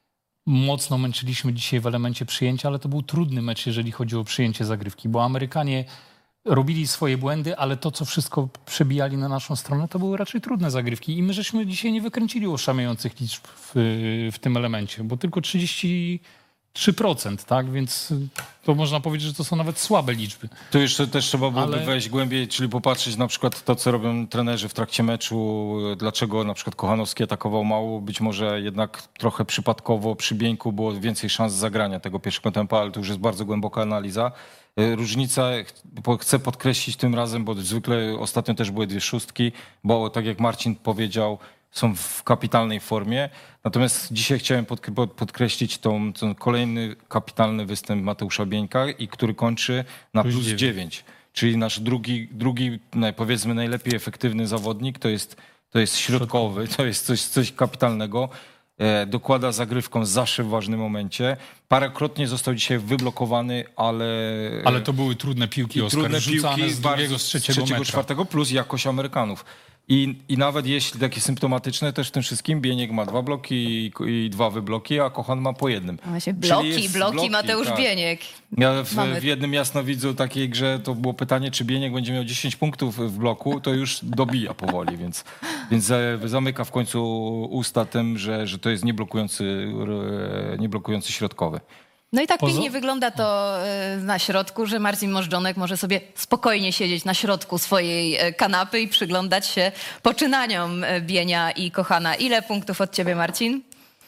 mocno męczyliśmy dzisiaj w elemencie przyjęcia, ale to był trudny mecz, jeżeli chodzi o przyjęcie zagrywki, bo Amerykanie robili swoje błędy, ale to, co wszystko przebijali na naszą stronę, to były raczej trudne zagrywki. I my żeśmy dzisiaj nie wykręcili oszałamiających liczb w, w tym elemencie, bo tylko trzydzieści trzy procent, tak? Więc to można powiedzieć, że to są nawet słabe liczby. Tu jeszcze też trzeba byłoby Ale... wejść głębiej, czyli popatrzeć na przykład to, co robią trenerzy w trakcie meczu, dlaczego na przykład Kochanowski atakował mało, być może jednak trochę przypadkowo przy Bieńku było więcej szans zagrania tego pierwszego tempa, ale to już jest bardzo głęboka analiza. Różnica, chcę podkreślić tym razem, bo zwykle ostatnio też były dwie szóstki, bo tak jak Marcin powiedział, są w kapitalnej formie. Natomiast dzisiaj chciałem podkreślić tą, ten kolejny kapitalny występ Mateusza Bieńka, i który kończy na plus dziewięć. Czyli nasz drugi, drugi, powiedzmy najlepiej efektywny zawodnik, to jest, to jest środkowy, to jest coś, coś kapitalnego. Dokłada zagrywką zawsze w ważnym momencie. Parokrotnie został dzisiaj wyblokowany, ale... Ale to były trudne piłki, Oskar, trudne piłki z drugiego, z trzeciego, z trzeciego czwartego, plus jakość Amerykanów. I, I nawet jeśli takie symptomatyczne, też w tym wszystkim Bieniek ma dwa bloki i, i dwa wybloki, a Kochan ma po jednym. Właśnie bloki, bloki, bloki Mateusz tak. Bieniek. Ja w, Mamy... w jednym jasnowidzu takiej grze to było pytanie, czy Bieniek będzie miał dziesięć punktów w bloku, to już dobija powoli, więc, więc zamyka w końcu usta tym, że, że to jest nieblokujący, nieblokujący środkowy. No i tak pięknie wygląda to na środku, że Marcin Możdżonek może sobie spokojnie siedzieć na środku swojej kanapy i przyglądać się poczynaniom Bienia i Kochana. Ile punktów od ciebie, Marcin?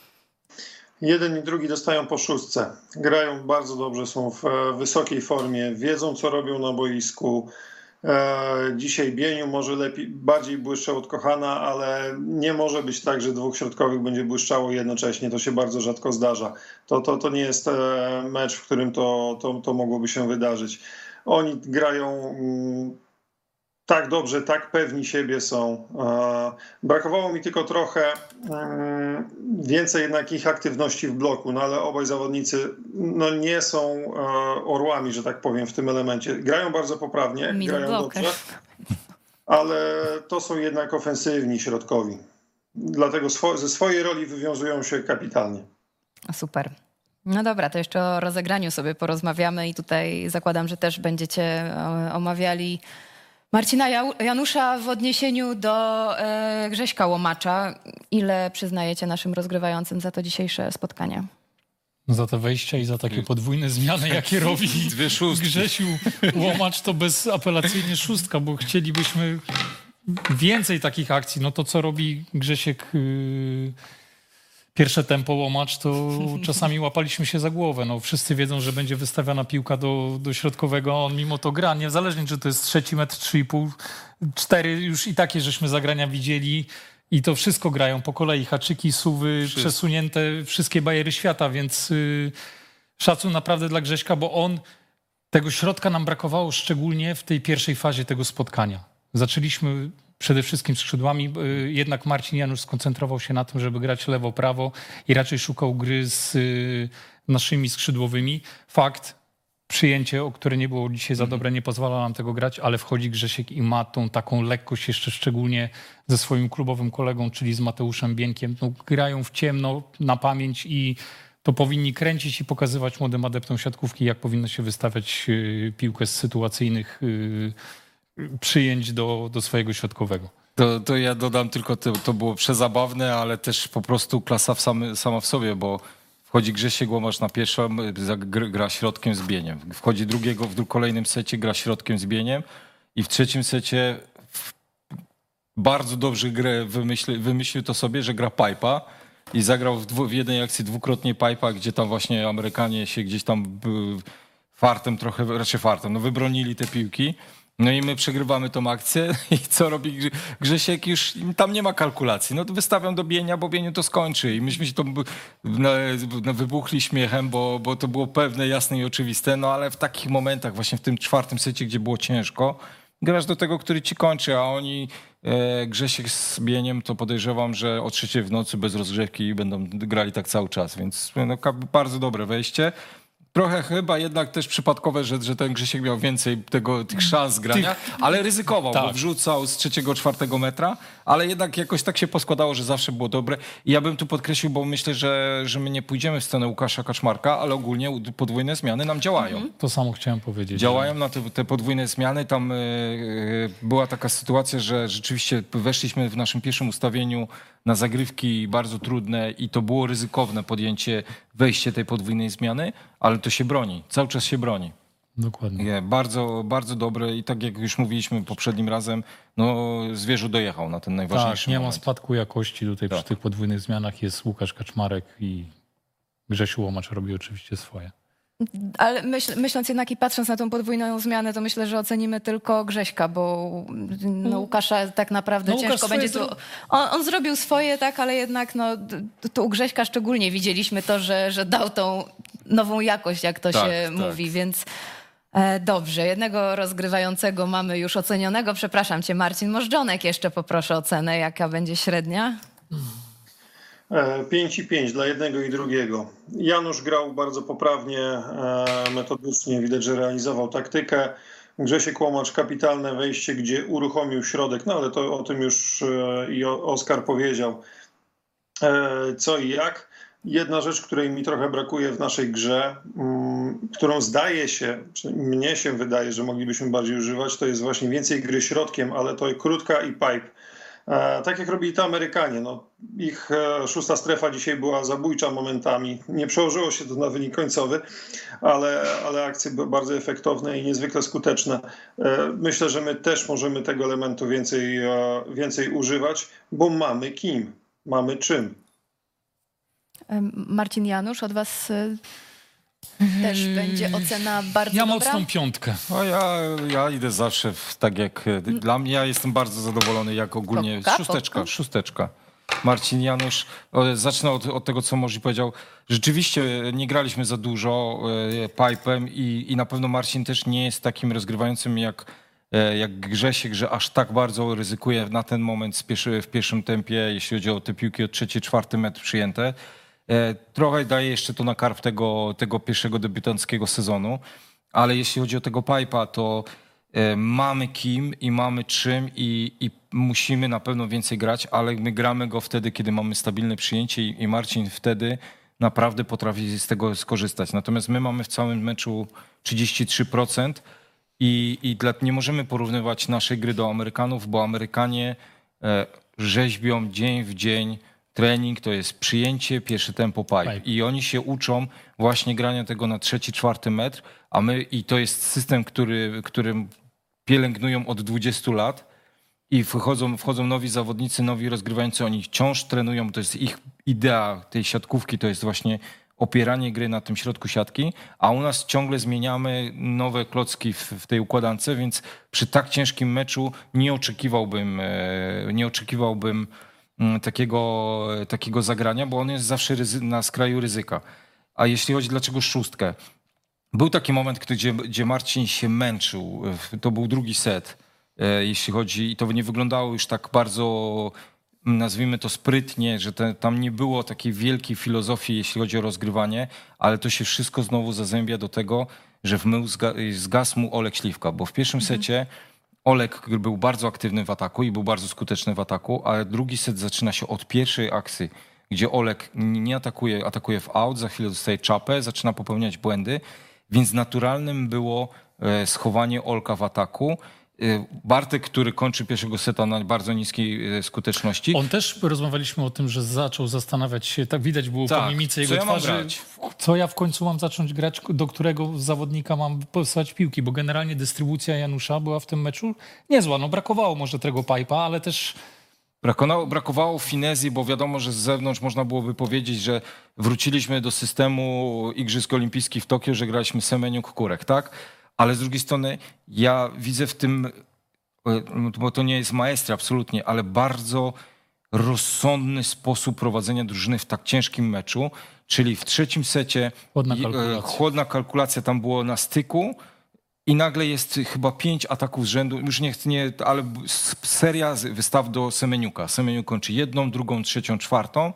Jeden i drugi dostają po szóstce. Grają bardzo dobrze, są w wysokiej formie, wiedzą, co robią na boisku. Dzisiaj Bieniu może lepiej, bardziej błyszczał od Kochana, ale nie może być tak, że dwóch środkowych będzie błyszczało jednocześnie. To się bardzo rzadko zdarza. To, to, to nie jest mecz, w którym to, to, to mogłoby się wydarzyć. Oni grają tak dobrze, tak pewni siebie są. Brakowało mi tylko trochę więcej jednak ich aktywności w bloku, no ale obaj zawodnicy no nie są orłami, że tak powiem, w tym elemencie. Grają bardzo poprawnie, Middle grają blocker. dobrze, ale to są jednak ofensywni środkowi. Dlatego swo- ze swojej roli wywiązują się kapitalnie. Super. No dobra, to jeszcze o rozegraniu sobie porozmawiamy i tutaj zakładam, że też będziecie omawiali Marcina Janusza w odniesieniu do e, Grześka Łomacza. Ile przyznajecie naszym rozgrywającym za to dzisiejsze spotkanie? Za te wejścia i za takie podwójne zmiany, jakie robi Dwie szóstki. Grzesiu Łomacz, to bezapelacyjnie szóstka, bo chcielibyśmy więcej takich akcji. No to, co robi Grzesiek... Yy... Pierwsze tempo Łomacz, to czasami łapaliśmy się za głowę. No, wszyscy wiedzą, że będzie wystawiana piłka do, do środkowego, a on mimo to gra. Niezależnie, czy to jest trzeci metr, trzy i pół, cztery, już i takie żeśmy zagrania widzieli. I to wszystko grają po kolei. Haczyki, suwy, wszystko. Przesunięte, wszystkie bajery świata, więc yy, szacun naprawdę dla Grześka, bo on, tego środka nam brakowało szczególnie w tej pierwszej fazie tego spotkania. Zaczęliśmy przede wszystkim skrzydłami, jednak Marcin Janusz skoncentrował się na tym, żeby grać lewo, prawo i raczej szukał gry z naszymi skrzydłowymi. Fakt, przyjęcie, o które nie było dzisiaj za dobre, nie pozwala nam tego grać, ale wchodzi Grzesiek i ma tą taką lekkość jeszcze szczególnie ze swoim klubowym kolegą, czyli z Mateuszem Bieńkiem. No, grają w ciemno, na pamięć i to powinni kręcić i pokazywać młodym adeptom siatkówki, jak powinno się wystawiać piłkę z sytuacyjnych przyjęć do, do swojego środkowego. To, to ja dodam tylko, to, to było przezabawne, ale też po prostu klasa w samy, sama w sobie, bo wchodzi Grzesiek Łomacz na pierwszą, gra środkiem z Bieniem. Wchodzi drugiego, w kolejnym secie gra środkiem z Bieniem i w trzecim secie bardzo dobrze grę wymyślił, wymyślił to sobie, że gra pipe'a i zagrał w, dwu, w jednej akcji dwukrotnie pipe'a, gdzie tam właśnie Amerykanie się gdzieś tam fartem trochę, raczej fartem, no wybronili te piłki. No i my przegrywamy tą akcję i co robi Grzesiek? Już tam nie ma kalkulacji. No to wystawiam do bienia, bo bieniu to skończy. I myśmy się to wybuchli śmiechem, bo, bo to było pewne, jasne i oczywiste. No ale w takich momentach, właśnie w tym czwartym secie, gdzie było ciężko, grasz do tego, który ci kończy, a oni, e, Grzesiek z bieniem, to podejrzewam, że o trzeciej w nocy bez rozgrzewki będą grali tak cały czas. Więc no, bardzo dobre wejście. Trochę chyba jednak też przypadkowe, że, że ten Grzesiek miał więcej tego, tych szans grania, ale ryzykował, tak. Bo wrzucał z trzeciego, czwartego metra, ale jednak jakoś tak się poskładało, że zawsze było dobre. I ja bym tu podkreślił, bo myślę, że, że my nie pójdziemy w stronę Łukasza Kaczmarka, ale ogólnie podwójne zmiany nam działają. Mhm. To samo chciałem powiedzieć. Działają że... na te, te podwójne zmiany. Tam yy, była taka sytuacja, że rzeczywiście weszliśmy w naszym pierwszym ustawieniu na zagrywki bardzo trudne i to było ryzykowne podjęcie, wejście tej podwójnej zmiany, ale to się broni, cały czas się broni. Dokładnie. Nie, bardzo, bardzo dobre i tak jak już mówiliśmy poprzednim razem, no Zwierzu dojechał na ten najważniejszy Tak, nie moment. ma spadku jakości tutaj tak. Przy tych podwójnych zmianach jest Łukasz Kaczmarek i Grzesiu Łomacz robi oczywiście swoje. Ale myśl, myśląc jednak i patrząc na tą podwójną zmianę, to myślę, że ocenimy tylko Grześka, bo no, Łukasza tak naprawdę no, ciężko będzie tu... On, on zrobił swoje, tak, ale jednak no, tu u Grześka szczególnie widzieliśmy to, że, że dał tą nową jakość, jak to tak, się tak. mówi, więc e, dobrze. Jednego rozgrywającego mamy już ocenionego. Przepraszam cię, Marcin Możdżonek, jeszcze poproszę ocenę, jaka będzie średnia? pięć i pięć dla jednego i drugiego. Janusz grał bardzo poprawnie, metodycznie, widać, że realizował taktykę. Grzesiek Łomacz kapitalne wejście, gdzie uruchomił środek, no ale to o tym już i Oskar powiedział, co i jak. Jedna rzecz, której mi trochę brakuje w naszej grze, którą zdaje się, czy mnie się wydaje, że moglibyśmy bardziej używać, to jest właśnie więcej gry środkiem, ale to krótka i pipe. Tak jak robili to Amerykanie. No, ich szósta strefa dzisiaj była zabójcza momentami. Nie przełożyło się to na wynik końcowy, ale, ale akcje były bardzo efektowne i niezwykle skuteczne. Myślę, że my też możemy tego elementu więcej, więcej używać, bo mamy kim, mamy czym. Marcin Janusz, od was też będzie ocena bardzo ja dobra? Ja mocną piątkę. No ja, ja idę zawsze w, tak jak dla mnie. Ja jestem bardzo zadowolony, jak ogólnie Popka, szósteczka, popka. szósteczka. Marcin Janusz, zacznę od, od tego, co Morzy powiedział. Rzeczywiście nie graliśmy za dużo pipe'em i, i na pewno Marcin też nie jest takim rozgrywającym jak, jak Grzesiek, że aż tak bardzo ryzykuje na ten moment spieszy, w pierwszym tempie, jeśli chodzi o te piłki od trzeci, czwarty metr przyjęte. Trochę daje jeszcze to na karb tego, tego pierwszego debiutanckiego sezonu, ale jeśli chodzi o tego pipe'a, to mamy kim i mamy czym i, i musimy na pewno więcej grać, ale my gramy go wtedy, kiedy mamy stabilne przyjęcie i, i Marcin wtedy naprawdę potrafi z tego skorzystać. Natomiast my mamy w całym meczu trzydzieści trzy procent i, i dla, nie możemy porównywać naszej gry do Amerykanów, bo Amerykanie e, rzeźbią dzień w dzień. Trening to jest przyjęcie, pierwsze tempo pipe. pipe. I oni się uczą właśnie grania tego na trzeci, czwarty metr, a my, i to jest system, który, którym pielęgnują od dwudziestu lat i wchodzą, wchodzą nowi zawodnicy, nowi rozgrywający, oni wciąż trenują, to jest ich idea tej siatkówki, to jest właśnie opieranie gry na tym środku siatki, a u nas ciągle zmieniamy nowe klocki w, w tej układance, więc przy tak ciężkim meczu nie oczekiwałbym, nie oczekiwałbym takiego, takiego zagrania, bo on jest zawsze ryzy- na skraju ryzyka. A jeśli chodzi dlaczego szóstkę, był taki moment, gdzie, gdzie Marcin się męczył. To był drugi set, jeśli chodzi, i to nie wyglądało już tak bardzo, nazwijmy to sprytnie, że te, tam nie było takiej wielkiej filozofii, jeśli chodzi o rozgrywanie, ale to się wszystko znowu zazębia do tego, że w mył zga- zgasł mu Olek Śliwka, bo w pierwszym mhm. secie Olek był bardzo aktywny w ataku i był bardzo skuteczny w ataku, ale drugi set zaczyna się od pierwszej akcji, gdzie Olek nie atakuje, atakuje w out, za chwilę dostaje czapę, zaczyna popełniać błędy, więc naturalnym było schowanie Olka w ataku. Bartek, który kończy pierwszego seta na bardzo niskiej skuteczności. On też rozmawialiśmy o tym, że zaczął zastanawiać się, tak widać było tak, po mimice jego co ja twarzy, mam grać? Co ja w końcu mam zacząć grać, do którego zawodnika mam posłać piłki, bo generalnie dystrybucja Janusza była w tym meczu niezła. No brakowało może tego pipe'a, ale też... Brakowało, brakowało finezji, bo wiadomo, że z zewnątrz można byłoby powiedzieć, że wróciliśmy do systemu Igrzysk Olimpijskich w Tokio, że graliśmy Semeniuk-Kurek, tak? ale z drugiej strony ja widzę w tym, bo to nie jest maestria absolutnie, ale bardzo rozsądny sposób prowadzenia drużyny w tak ciężkim meczu, czyli w trzecim secie chłodna kalkulacja, chłodna kalkulacja tam było na styku i nagle jest chyba pięć ataków z rzędu, już nie chcę, nie, ale seria wystaw do Semeniuka. Semeniuk kończy jedną, drugą, trzecią, czwartą,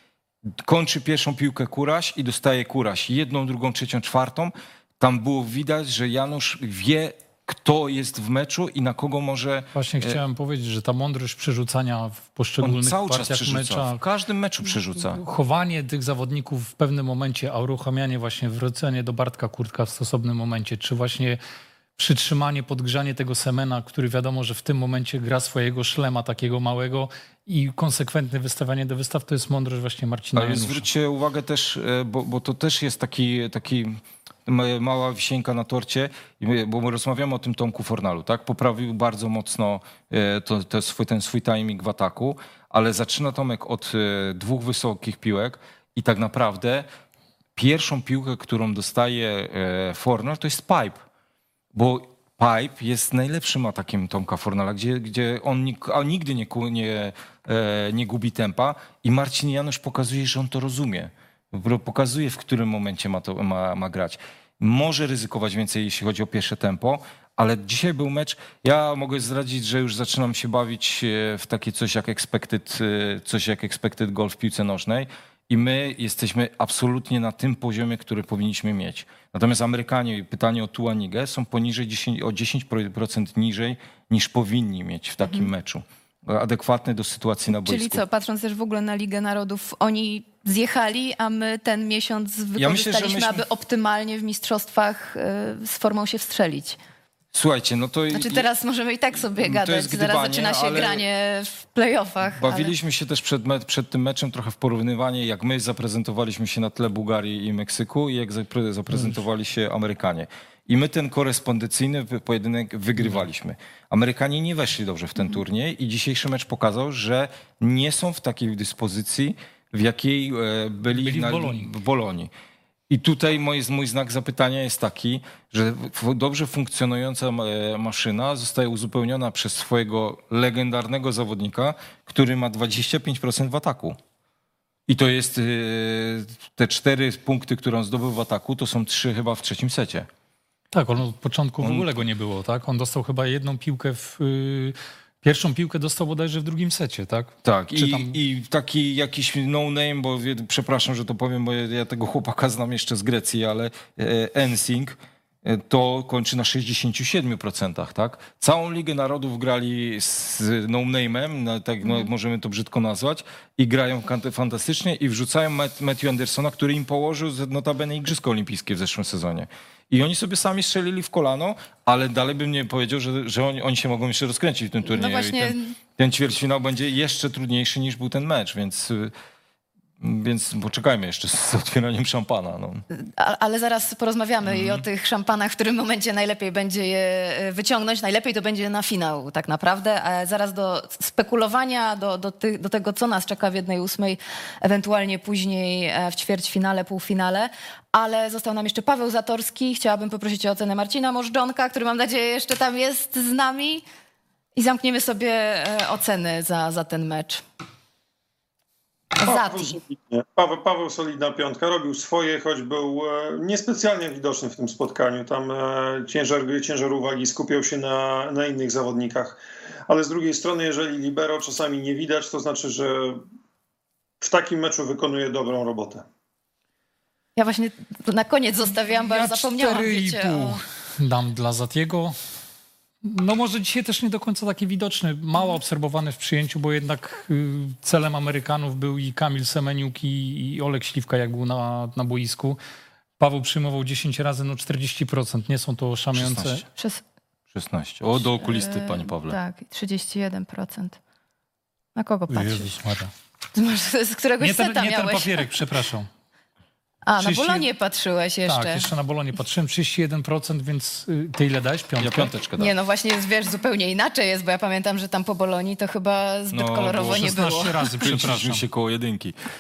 kończy pierwszą piłkę Kuraś i dostaje Kuraś jedną, drugą, trzecią, czwartą. Tam było widać, że Janusz wie, kto jest w meczu i na kogo może... Właśnie chciałem powiedzieć, że ta mądrość przerzucania w poszczególnych On cały czas partiach przerzuca, mecza, w każdym meczu przerzuca. Chowanie tych zawodników w pewnym momencie, a uruchamianie właśnie, wrócenie do Bartka Kurtka w stosownym momencie, czy właśnie przytrzymanie, podgrzanie tego Semena, który wiadomo, że w tym momencie gra swojego szlema takiego małego i konsekwentne wystawianie do wystaw, to jest mądrość właśnie Marcina Ale Janusza. zwróćcie uwagę też, bo, bo to też jest taki... taki mała wisienka na torcie, bo my rozmawiamy o tym Tomku Fornalu, tak? Poprawił bardzo mocno to, to swój, ten swój timing w ataku, ale zaczyna Tomek od dwóch wysokich piłek i tak naprawdę pierwszą piłkę, którą dostaje Fornal, to jest pipe, bo pipe jest najlepszym atakiem Tomka Fornala, gdzie, gdzie on nigdy nie, nie, nie gubi tempa i Marcin Janusz pokazuje, że on to rozumie. Pokazuje, w którym momencie ma, to, ma, ma grać. Może ryzykować więcej, jeśli chodzi o pierwsze tempo, ale dzisiaj był mecz. Ja mogę zdradzić, że już zaczynam się bawić w takie coś jak expected, coś jak expected goal w piłce nożnej i my jesteśmy absolutnie na tym poziomie, który powinniśmy mieć. Natomiast Amerykanie, pytanie o Tuanigę, są poniżej dziesięć, o dziesięć procent niżej niż powinni mieć w takim mhm. meczu. Adekwatny do sytuacji na boisku. Czyli co, patrząc też w ogóle na Ligę Narodów, oni zjechali, a my ten miesiąc wykorzystaliśmy, ja myślę, myśmy... aby optymalnie w mistrzostwach y, z formą się wstrzelić. Słuchajcie, no to... Znaczy teraz możemy i tak sobie gadać, gdybanie, zaraz zaczyna się granie w playoffach. Bawiliśmy ale... się też przed, me- przed tym meczem trochę w porównywanie, jak my zaprezentowaliśmy się na tle Bułgarii i Meksyku i jak zapre- zaprezentowali się Amerykanie. I my ten korespondencyjny pojedynek wygrywaliśmy. Amerykanie nie weszli dobrze w ten turniej i dzisiejszy mecz pokazał, że nie są w takiej dyspozycji, w jakiej byli, byli na, w Bolonii. w Bolonii. I tutaj mój, mój znak zapytania jest taki, że dobrze funkcjonująca maszyna zostaje uzupełniona przez swojego legendarnego zawodnika, który ma dwadzieścia pięć procent w ataku. I to jest te cztery punkty, które on zdobył w ataku, to są trzy chyba w trzecim secie. Tak, on od początku w ogóle go nie było, tak? On dostał chyba jedną piłkę w... Yy, pierwszą piłkę dostał bodajże w drugim secie, tak? Tak, i, tam... i taki jakiś no-name, bo przepraszam, że to powiem, bo ja tego chłopaka znam jeszcze z Grecji, ale Ensing to kończy na sześćdziesiąt siedem procent, tak? Całą Ligę Narodów grali z no-name'em, tak no, możemy to brzydko nazwać, i grają fantastycznie i wrzucają Matthew Andersona, który im położył notabene Igrzyska Olimpijskie w zeszłym sezonie. I oni sobie sami strzelili w kolano, ale dalej bym nie powiedział, że, że oni, oni się mogą jeszcze rozkręcić w tym turnieju. No właśnie... ten, ten ćwierćfinał będzie jeszcze trudniejszy niż był ten mecz, więc... Więc poczekajmy jeszcze z otwieraniem szampana. No. Ale zaraz porozmawiamy mm. i o tych szampanach, w którym momencie najlepiej będzie je wyciągnąć. Najlepiej to będzie na finał tak naprawdę. A zaraz do spekulowania, do, do, ty, do tego, co nas czeka w jednej ósmej, ewentualnie później w ćwierćfinale, półfinale. Ale został nam jeszcze Paweł Zatorski. Chciałabym poprosić o ocenę Marcina Możdżonka, który mam nadzieję jeszcze tam jest z nami. I zamkniemy sobie oceny za, za ten mecz. Paweł, Paweł, Paweł solidna piątka, robił swoje, choć był niespecjalnie widoczny w tym spotkaniu. Tam ciężar gry, ciężar uwagi skupiał się na, na innych zawodnikach. Ale z drugiej strony, jeżeli libero czasami nie widać, to znaczy, że w takim meczu wykonuje dobrą robotę. Ja właśnie na koniec zostawiłam, bo ja zapomniałam. Wiecie, o... Dam dla Zatiego. No może dzisiaj też nie do końca taki widoczny, mało obserwowany w przyjęciu, bo jednak celem Amerykanów był i Kamil Semeniuk i, i Olek Śliwka, jak był na, na boisku. Paweł przyjmował dziesięć razy, no czterdzieści procent, nie są to oszałamiające... szesnaście. Przez... szesnaście. O, do okulisty, panie Pawle. Tak, trzydzieści jeden procent. Na kogo patrzysz? Jezus Maria. Z któregoś nie ten, seta nie miałeś. Nie ten papierek, przepraszam. A, na Bolonię patrzyłeś jeszcze. Tak, jeszcze na Bolonię patrzyłem, trzydzieści jeden procent, więc ty ile dałeś? Piątkę? Ja piąteczkę dałem. Nie, no właśnie, wiesz, zupełnie inaczej jest, bo ja pamiętam, że tam po Bolonii to chyba zbyt no, kolorowo było nie było. szesnaście razy, przepraszam. się koło jedynki.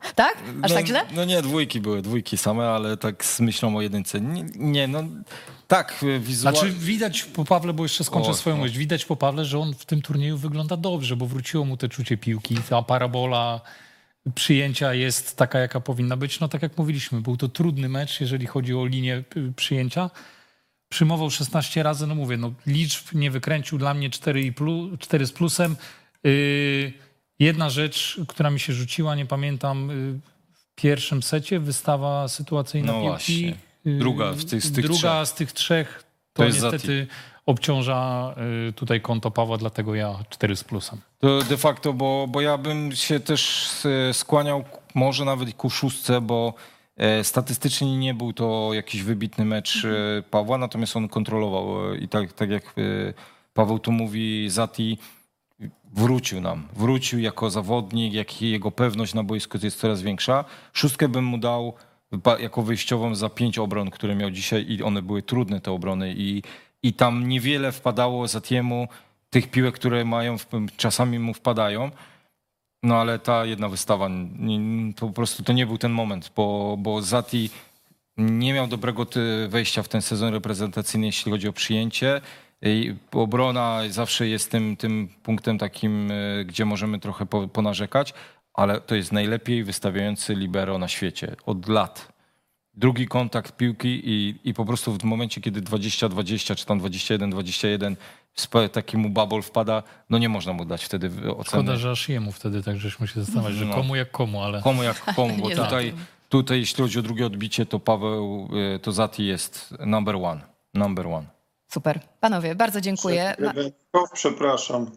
Tak? Aż no, tak źle? No nie, dwójki były, dwójki same, ale tak z myślą o jedynce. Nie, nie no tak, wizualnie. Znaczy widać po Pawle, bo jeszcze skończę O, swoją no. myśl, widać po Pawle, że on w tym turnieju wygląda dobrze, bo wróciło mu te czucie piłki, ta parabola przyjęcia jest taka, jaka powinna być. No tak jak mówiliśmy, był to trudny mecz, jeżeli chodzi o linię przyjęcia. Przyjmował szesnaście razy, no mówię, no liczb nie wykręcił, dla mnie cztery, i plus, cztery z plusem. Yy, jedna rzecz, która mi się rzuciła, nie pamiętam, yy, w pierwszym secie wystawa sytuacyjna No piłki. właśnie. Yy, Druga w tych- z tych druga trzech. z tych trzech, to, To jest niestety obciąża yy, tutaj konto Pawła, dlatego ja cztery z plusem. To de facto, bo, bo ja bym się też e, skłaniał może nawet ku szóstce, bo e, statystycznie nie był to jakiś wybitny mecz e, Pawła, natomiast on kontrolował e, i tak, tak jak e, Paweł tu mówi, Zati wrócił nam, wrócił jako zawodnik, jak jego pewność na boisku jest coraz większa. Szóstkę bym mu dał ba- jako wyjściową za pięć obron, które miał dzisiaj i one były trudne te obrony i, i tam niewiele wpadało Zatiemu tych piłek, które mają, czasami mu wpadają. No ale ta jedna wystawa, nie- to po prostu to nie był ten moment, bo, bo Zati nie miał dobrego ty- wejścia w ten sezon reprezentacyjny, jeśli chodzi o przyjęcie. I obrona zawsze jest tym, tym punktem takim, y, gdzie możemy trochę po- ponarzekać, ale to jest najlepiej wystawiający libero na świecie od lat. Drugi kontakt piłki i, i po prostu w momencie, kiedy dwadzieścia dwadzieścia czy tam dwadzieścia jeden dwadzieścia jeden sp- takiemu babol wpada, no nie można mu dać wtedy oceny. Szkoda, że aż jemu wtedy tak żeśmy się zastanawiać, że No. komu jak komu, ale... Komu jak komu, bo Nie za tutaj, tym. tutaj jeśli chodzi o drugie odbicie, to Paweł, y, to Zati jest number one. Number one. Super. Panowie, bardzo dziękuję. Ma- Grebennikow, przepraszam.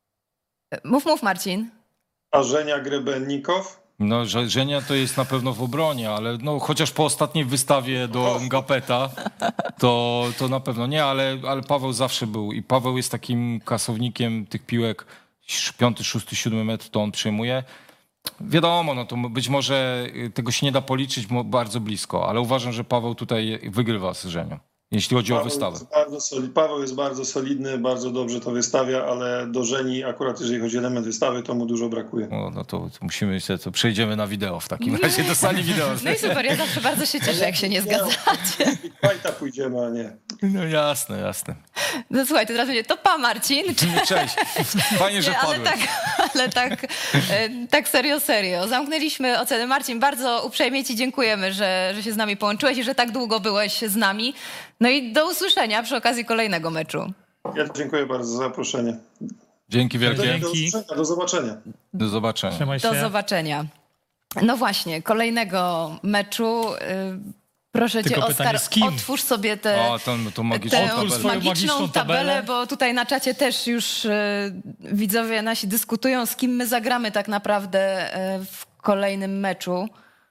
Mów, mów Marcin. A Żenia Grebennikow? No, że- Żenia to jest na pewno w obronie, ale no, chociaż po ostatniej wystawie do Ngapeta, to, to na pewno nie, ale, ale Paweł zawsze był i Paweł jest takim kasownikiem tych piłek, piąty, szósty, siódmy metr to on przyjmuje. Wiadomo, no to być może tego się nie da policzyć mo- bardzo blisko, ale uważam, że Paweł tutaj wygrywa z Żenią, jeśli chodzi o Paweł wystawę. jest bardzo soli- Paweł jest bardzo solidny, bardzo dobrze to wystawia, ale do Żeni akurat jeżeli chodzi o element wystawy, to mu dużo brakuje. No, no to musimy się, to przejdziemy na wideo w takim razie, do sali wideo. No i super, ja zawsze bardzo się cieszę, jak się nie zgadzacie. I fajta pójdziemy, a nie. No jasne, jasne. No słuchaj, to teraz będzie to pa Marcin. Czy... Cześć. Fajnie, że Nie, ale padłeś. tak, ale tak, e, tak serio, serio. Zamknęliśmy ocenę. Marcin, bardzo uprzejmie ci dziękujemy, że, że się z nami połączyłeś i że tak długo byłeś z nami. No i do usłyszenia przy okazji kolejnego meczu. Ja dziękuję bardzo za zaproszenie. Dzięki Do, wielkie. do, Dzięki. usłyszenia, do zobaczenia. Do zobaczenia. Trzymaj Do się. zobaczenia. No właśnie, kolejnego meczu. y, Proszę Tylko cię, pytanie, Oskar, z kim? otwórz sobie tę O, to, to magiczną tę Otwórz tabelę. swoją magiczną magiczną tabelę, tabelę. bo tutaj na czacie też już y, widzowie nasi dyskutują, z kim my zagramy tak naprawdę y, w kolejnym meczu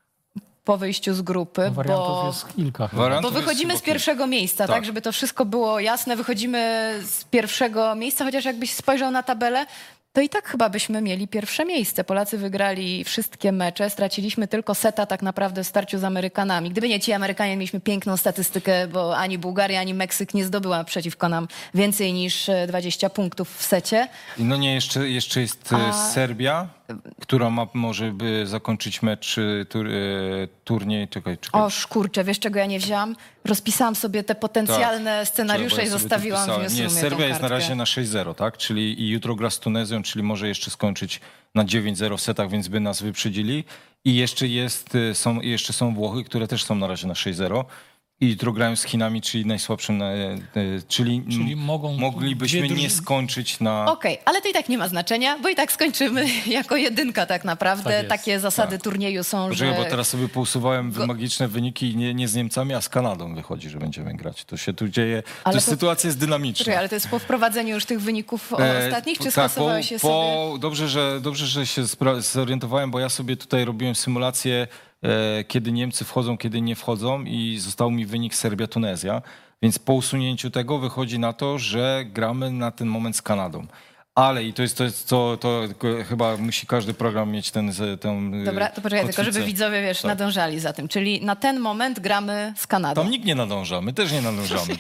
po wyjściu z grupy, No, wariantów bo... jest kilka. chyba. Wariant- Bo To jest wychodzimy chyba z pierwszego miejsca, tak. Tak. żeby to wszystko było jasne. Wychodzimy z pierwszego miejsca, chociaż jakbyś spojrzał na tabelę, to i tak chyba byśmy mieli pierwsze miejsce. Polacy wygrali wszystkie mecze, straciliśmy tylko seta tak naprawdę w starciu z Amerykanami. Gdyby nie ci Amerykanie, mieliśmy piękną statystykę, bo ani Bułgaria, ani Meksyk nie zdobyła przeciwko nam więcej niż dwadzieścia punktów w secie. No nie, jeszcze, jeszcze jest A- e, Serbia, która ma, może by zakończyć mecz, e, tur, e, turniej. Czekaj, czekaj. O szkurcze, wiesz czego ja nie wzięłam? Rozpisałam sobie te potencjalne scenariusze Czekaj, i bo ja sobie zostawiłam tu w pisałem. Nie, Newsroomie Serbia tą jest na kartkę. razie na sześć zero, tak? Czyli i jutro gra z Tunezją, czyli może jeszcze skończyć na dziewięć zero w setach, więc by nas wyprzedzili. I jeszcze, jest, e, są, jeszcze są Włochy, które też są na razie na sześć zero. I jutro grają z Chinami, czyli najsłabszym, e, e, czyli, Czyli m- mogą moglibyśmy dwie nie drużyny- skończyć na... Okej, ale to i tak nie ma znaczenia, bo i tak skończymy jako jedynka tak naprawdę. Tak jest, Takie zasady tak. turnieju są, Poczekaj, że... bo teraz sobie pousuwałem magiczne wyniki nie, nie z Niemcami, a z Kanadą wychodzi, że będziemy grać. To się tu dzieje. Ale to to- sytuacja jest dynamiczna. Czekaj, ale to jest po wprowadzeniu już tych wyników E, ostatnich, czy tak, skasowałeś po, je po, sobie? Dobrze, że, dobrze, że się spra- zorientowałem, bo ja sobie tutaj robiłem symulację, e, kiedy Niemcy wchodzą, kiedy nie wchodzą i został mi wynik Serbia-Tunezja. Więc po usunięciu tego wychodzi na to, że gramy na ten moment z Kanadą. Ale i to jest to, jest, to, to chyba musi każdy program mieć ten, ten Dobra, to poczekaj, tylko żeby widzowie, wiesz, tak. nadążali za tym. Czyli na ten moment gramy z Kanadą. Tam nikt nie nadąża, my też nie nadążamy.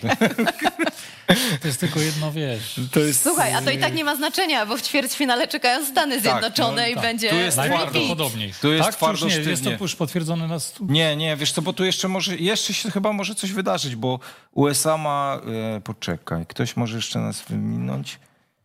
To jest tylko jedno, wiesz. To jest... Słuchaj, a to i tak nie ma znaczenia, bo w ćwierćfinale czekają Stany Zjednoczone tak, no, i tak. będzie... Tu jest najprawdopodobniej. Tu jest tak, twardo nie, jest to już potwierdzone na stu... Nie, nie, wiesz co, bo tu jeszcze może, jeszcze się chyba może coś wydarzyć, bo U S A ma... E, poczekaj, ktoś może jeszcze nas wyminąć.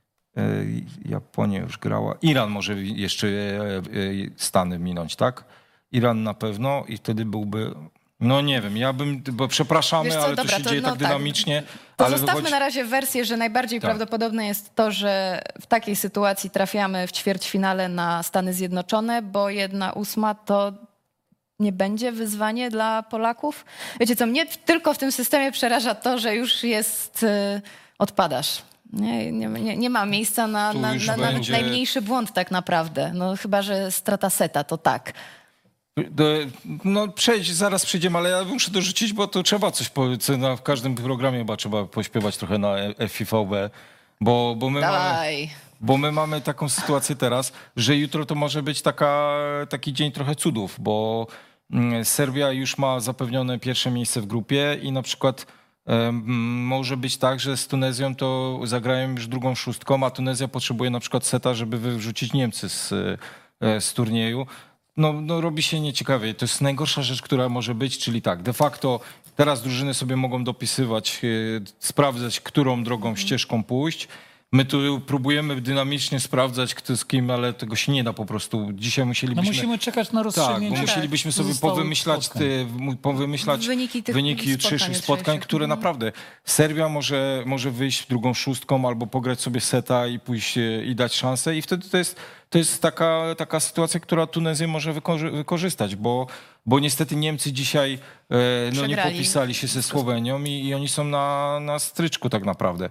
Japonia już grała. Iran może jeszcze Stany minąć, tak? Iran na pewno i wtedy byłby... No nie wiem, ja bym... Bo przepraszamy, co, ale dobra, to się to, dzieje no tak dynamicznie. To ale zostawmy wychodzi... na razie wersję, że najbardziej tak. prawdopodobne jest to, że w takiej sytuacji trafiamy w ćwierćfinale na Stany Zjednoczone, bo jedna ósma to nie będzie wyzwanie dla Polaków. Wiecie co, mnie tylko w tym systemie przeraża to, że już jest... Odpadasz. Nie, nie, nie, nie ma miejsca na, na, na nawet najmniejszy błąd tak naprawdę. No chyba, że strata seta, to tak. No przejdź, zaraz przejdziemy, ale ja muszę dorzucić, bo to trzeba coś, co na, w każdym programie chyba trzeba pośpiewać trochę na F I V B, bo, bo my Dawaj. mamy... Bo my mamy taką sytuację teraz, że jutro to może być taka, taki dzień trochę cudów, bo Serbia już ma zapewnione pierwsze miejsce w grupie i na przykład może być tak, że z Tunezją to zagrają już drugą szóstką, a Tunezja potrzebuje na przykład seta, żeby wyrzucić Niemcy z, z turnieju. No, no robi się nieciekawie. To jest najgorsza rzecz, która może być, czyli tak, de facto teraz drużyny sobie mogą dopisywać, sprawdzać, którą drogą, ścieżką pójść. My tu próbujemy dynamicznie sprawdzać, kto z kim, ale tego się nie da po prostu. Dzisiaj musielibyśmy... No musimy czekać na rozstrzygnięcie. Tak, bo musielibyśmy sobie powymyślać, ty, powymyślać wyniki, tych wyniki jutrzejszych spotkań, które no. naprawdę... Serbia może, może wyjść drugą szóstką albo pograć sobie seta i pójść i dać szansę i wtedy to jest, to jest taka, taka sytuacja, która Tunezję może wykorzy wykorzystać, bo, bo niestety Niemcy dzisiaj e, no, nie popisali się ze Słowenią i, i oni są na, na stryczku tak naprawdę.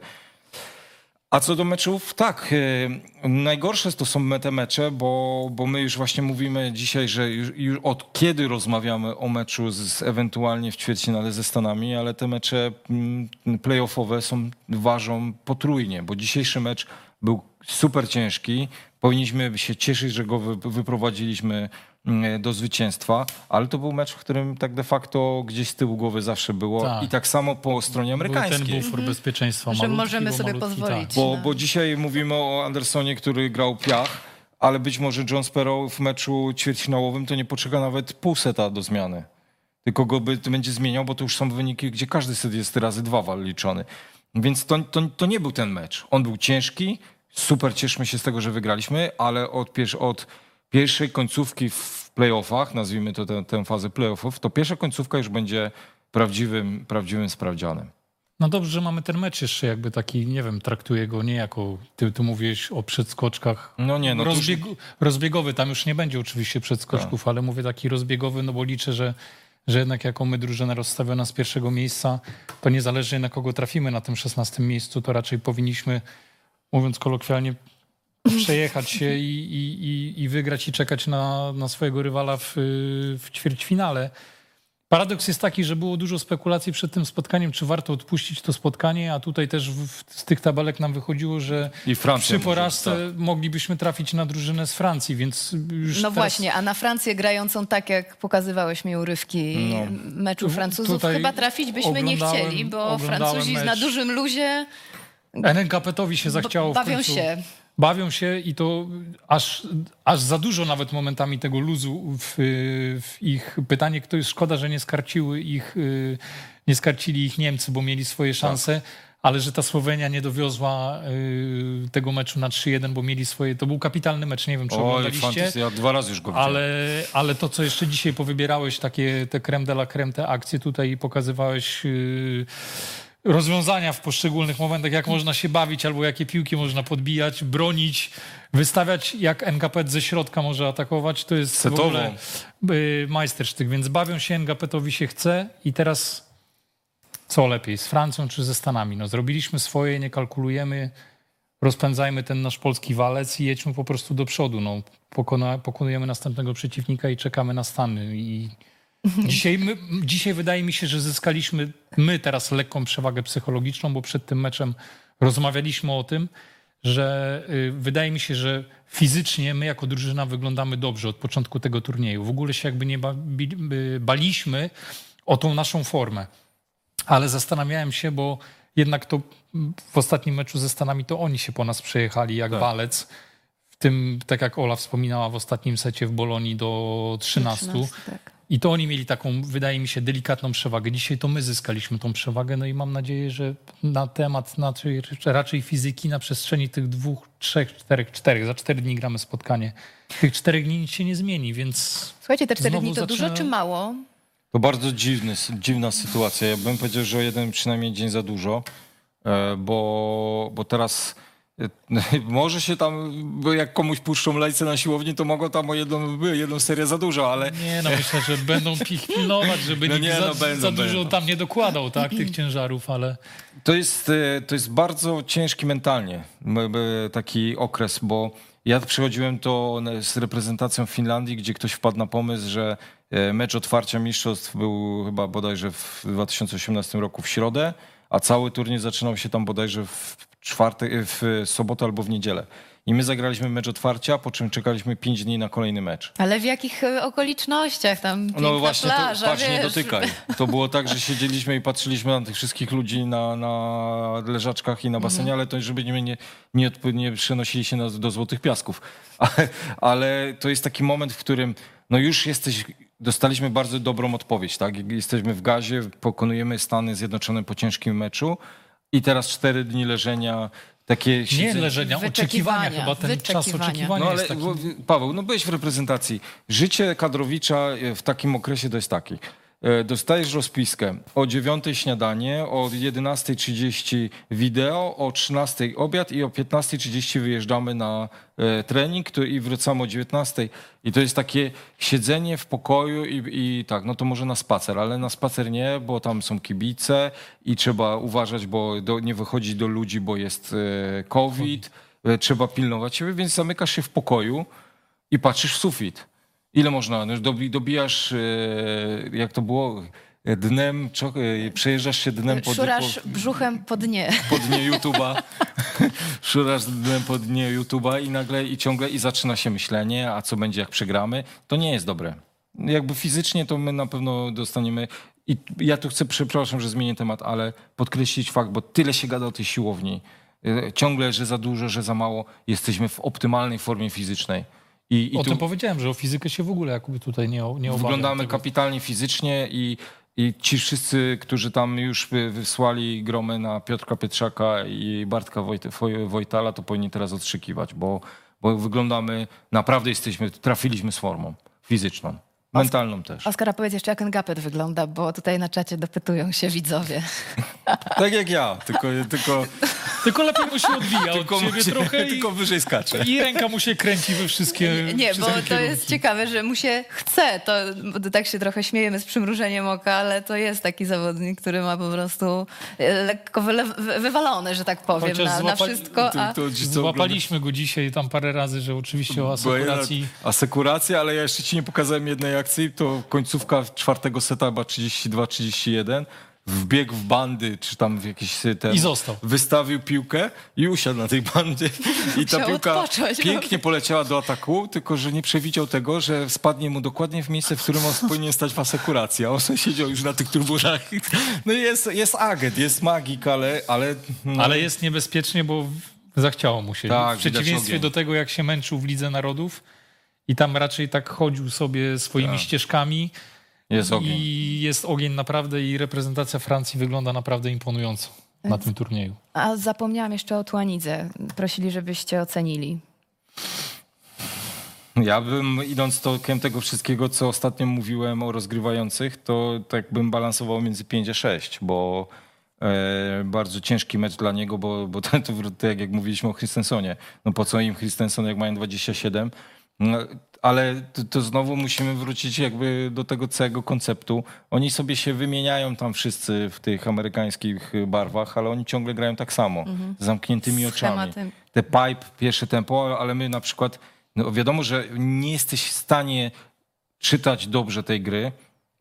A co do meczów, tak, yy, najgorsze to są te mecze, bo, bo my już właśnie mówimy dzisiaj, że już, już od kiedy rozmawiamy o meczu z, z ewentualnie w ćwierćfinale ze Stanami, ale te mecze mm, play-offowe są, ważą potrójnie, bo dzisiejszy mecz był super ciężki. Powinniśmy się cieszyć, że go wy, wyprowadziliśmy do zwycięstwa, ale to był mecz, w którym tak de facto gdzieś z tyłu głowy zawsze było tak. I tak samo po stronie amerykańskiej. Był ten bufor mm-hmm. bezpieczeństwa że malutki, możemy sobie malutki, pozwolić. Tak. Bo, bo dzisiaj mówimy o Andersonie, który grał piach, ale być może John Sparrow w meczu ćwierćfinałowym to nie poczeka nawet pół seta do zmiany. Tylko go by, będzie zmieniał, bo to już są wyniki, gdzie każdy set jest razy dwa wal liczony. Więc to, to, to nie był ten mecz. On był ciężki, super cieszmy się z tego, że wygraliśmy, ale od, pier od pierwszej końcówki w playoffach, nazwijmy to tę, tę fazę playoffów, to pierwsza końcówka już będzie prawdziwym, prawdziwym sprawdzianem. No dobrze, że mamy ten mecz jeszcze jakby taki, nie wiem, traktuję go nie jako, ty, ty mówiłeś o przedskoczkach. No nie, no Rozbieg, już... Rozbiegowy, tam już nie będzie oczywiście przedskoczków, tak. Ale mówię taki rozbiegowy, no bo liczę, że, że jednak jako my drużyna rozstawiona z pierwszego miejsca, to niezależnie na kogo trafimy na tym szesnastym miejscu, to raczej powinniśmy, mówiąc kolokwialnie, przejechać się i, i, i wygrać i czekać na, na swojego rywala w, w ćwierćfinale. Paradoks jest taki, że było dużo spekulacji przed tym spotkaniem, czy warto odpuścić to spotkanie, a tutaj też w, z tych tabelek nam wychodziło, że I przy porażce może, tak. moglibyśmy trafić na drużynę z Francji, więc już No teraz... właśnie, a na Francję grającą tak, jak pokazywałeś mi urywki no. meczu Francuzów, tutaj chyba trafić byśmy nie chcieli, bo Francuzi mecz. na dużym luzie... en en ka pe towi się zachciało bawią w końcu... się. Bawią się i to aż, aż za dużo nawet momentami tego luzu w, w ich pytanie, kto jest szkoda, że nie skarciły ich, nie skarcili ich Niemcy, bo mieli swoje szanse, tak. Ale że ta Słowenia nie dowiozła tego meczu na trzy jeden, bo mieli swoje, to był kapitalny mecz, nie wiem czy Oj, oglądaliście. Ja dwa razy już go widziałem. Ale, ale to, co jeszcze dzisiaj powybierałeś, takie te creme de la creme, te akcje tutaj pokazywałeś... rozwiązania w poszczególnych momentach, jak można się bawić, albo jakie piłki można podbijać, bronić, wystawiać, jak en ka pe ze środka może atakować, to jest Setowo. w ogóle y, majstersztyk, więc bawią się, en ka pe-owi się chce i teraz co lepiej, z Francją czy ze Stanami? No, zrobiliśmy swoje, nie kalkulujemy, rozpędzajmy ten nasz polski walec i jedźmy po prostu do przodu. No, pokona, pokonujemy następnego przeciwnika i czekamy na Stany i Dzisiaj, my, dzisiaj wydaje mi się, że zyskaliśmy my teraz lekką przewagę psychologiczną, bo przed tym meczem rozmawialiśmy o tym, że y, wydaje mi się, że fizycznie my jako drużyna wyglądamy dobrze od początku tego turnieju. W ogóle się jakby nie ba, bi, baliśmy o tą naszą formę. Ale zastanawiałem się, bo jednak to w ostatnim meczu ze Stanami to oni się po nas przejechali jak tak. walec. W tym, tak jak Ola wspominała, w ostatnim secie w Bolonii do trzynastu. trzynastu tak. I to oni mieli taką, wydaje mi się, delikatną przewagę. Dzisiaj to my zyskaliśmy tą przewagę. No i mam nadzieję, że na temat na, raczej fizyki na przestrzeni tych dwóch, trzech, czterech, czterech, za cztery dni gramy spotkanie. Tych czterech dni nic się nie zmieni, więc... Słuchajcie, te cztery dni to zacznę... dużo czy mało? To bardzo dziwny, dziwna sytuacja. Ja bym powiedział, że o jeden przynajmniej dzień za dużo, bo, bo teraz może się tam, jak komuś puszczą lejce na siłowni, to mogą tam o jedną, jedną serię za dużo, ale... Nie, no myślę, że będą pilnować, żeby no nikt nie, za, no będą, za dużo będą. tam nie dokładał, tak, tych ciężarów, ale... To jest, to jest bardzo ciężki mentalnie taki okres, bo ja przychodziłem to z reprezentacją Finlandii, gdzie ktoś wpadł na pomysł, że mecz otwarcia mistrzostw był chyba bodajże w dwa tysiące osiemnastym roku w środę, a cały turniej zaczynał się tam bodajże w czwartek, w sobotę albo w niedzielę. I my zagraliśmy mecz otwarcia, po czym czekaliśmy pięć dni na kolejny mecz. Ale w jakich okolicznościach? Tam piękna no właśnie, plaża, to, patrz, nie wiesz. dotykaj. To było tak, że siedzieliśmy i patrzyliśmy na tych wszystkich ludzi na, na leżaczkach i na basenie, mhm. ale to żeby nie, nie, nie, nie przenosili się na, do Złotych Piasków. Ale, ale to jest taki moment, w którym no już jesteś... Dostaliśmy bardzo dobrą odpowiedź, tak? Jesteśmy w gazie, pokonujemy Stany Zjednoczone po ciężkim meczu i teraz cztery dni leżenia, takie... Nie leżenia, oczekiwania chyba, ten wyczekiwania. czas oczekiwania no, ale, jest taki... Paweł, no byłeś w reprezentacji. Życie kadrowicza w takim okresie to jest taki. Dostajesz rozpiskę o dziewiątej śniadanie, o jedenastej trzydzieści wideo, o trzynastej obiad i o piętnastej trzydzieści wyjeżdżamy na trening i wracamy o dziewiętnastej. I to jest takie siedzenie w pokoju i, i tak, no to może na spacer, ale na spacer nie, bo tam są kibice i trzeba uważać, bo do, nie wychodzić do ludzi, bo jest COVID, trzeba pilnować siebie, więc zamykasz się w pokoju i patrzysz w sufit. Ile można? No, dobijasz, jak to było, dnem, przejeżdżasz się dnem pod... Szurasz po, brzuchem po dnie. Po dnie YouTube'a. Szurasz dnem po dnie YouTube'a i nagle i ciągle i zaczyna się myślenie, a co będzie jak przegramy? To nie jest dobre. Jakby fizycznie to my na pewno dostaniemy... I ja tu chcę, przepraszam, że zmienię temat, ale podkreślić fakt, bo tyle się gada o tej siłowni. Ciągle, że za dużo, że za mało. Jesteśmy w optymalnej formie fizycznej. I, i o tu tym powiedziałem, że o fizykę się w ogóle jakby tutaj nie, nie obawiam. Wyglądamy tego. kapitalnie fizycznie i, i ci wszyscy, którzy tam już wysłali gromy na Piotrka Pietrzaka i Bartka Wojt Wojtala, to powinni teraz odkrzykiwać, bo, bo wyglądamy, naprawdę jesteśmy, trafiliśmy z formą fizyczną. Mentalną też. Oskar, powiedz jeszcze, jak Ngapet wygląda, bo tutaj na czacie dopytują się widzowie. Tak jak ja, tylko... Tylko, tylko lepiej mu się odbija tylko od ciebie się, trochę tylko i, wyżej skacze. I ręka mu się kręci we wszystkie Nie, nie bo to kierunki. jest ciekawe, że mu się chce. To, bo tak się trochę śmiejemy z przymrużeniem oka, ale to jest taki zawodnik, który ma po prostu lekko wyle, wywalony, że tak powiem, na, złapa... na wszystko. A... To, to Złapaliśmy go dzisiaj tam parę razy, że oczywiście o asekuracji... Asekuracja, ale ja jeszcze ci nie pokazałem jednej akcji, to końcówka czwartego seta, chyba trzydzieści dwa trzydzieści jeden, wbiegł w bandy, czy tam w jakiś ten... I został. Wystawił piłkę i usiadł na tej bandzie. I ta Musiał piłka odpocząć. pięknie poleciała do ataku, tylko że nie przewidział tego, że spadnie mu dokładnie w miejsce, w którym on powinien stać w asekuracji. A on siedział już na tych trybunach. No jest, jest agent, jest magik, ale... Ale, no. ale jest niebezpiecznie, bo zachciało mu się. Tak, w przeciwieństwie do tego, jak się męczył w Lidze Narodów i tam raczej tak chodził sobie swoimi tak. ścieżkami. Jest ogień. I jest ogień naprawdę i reprezentacja Francji wygląda naprawdę imponująco na tym turnieju. A zapomniałam jeszcze o Tuanidze. Prosili, żebyście ocenili. Ja bym, idąc tokiem tego wszystkiego, co ostatnio mówiłem o rozgrywających, to tak bym balansował między pięć a sześć, bo e, bardzo ciężki mecz dla niego, bo, bo to, to, to jak mówiliśmy o Christensonie. No po co im Christenson, jak mają dwadzieścia siedem? No, ale to, to znowu musimy wrócić jakby do tego całego konceptu. Oni sobie się wymieniają tam wszyscy w tych amerykańskich barwach, ale oni ciągle grają tak samo, mhm. z zamkniętymi oczami. Te pipe, pierwsze tempo, ale my na przykład, no wiadomo, że nie jesteś w stanie czytać dobrze tej gry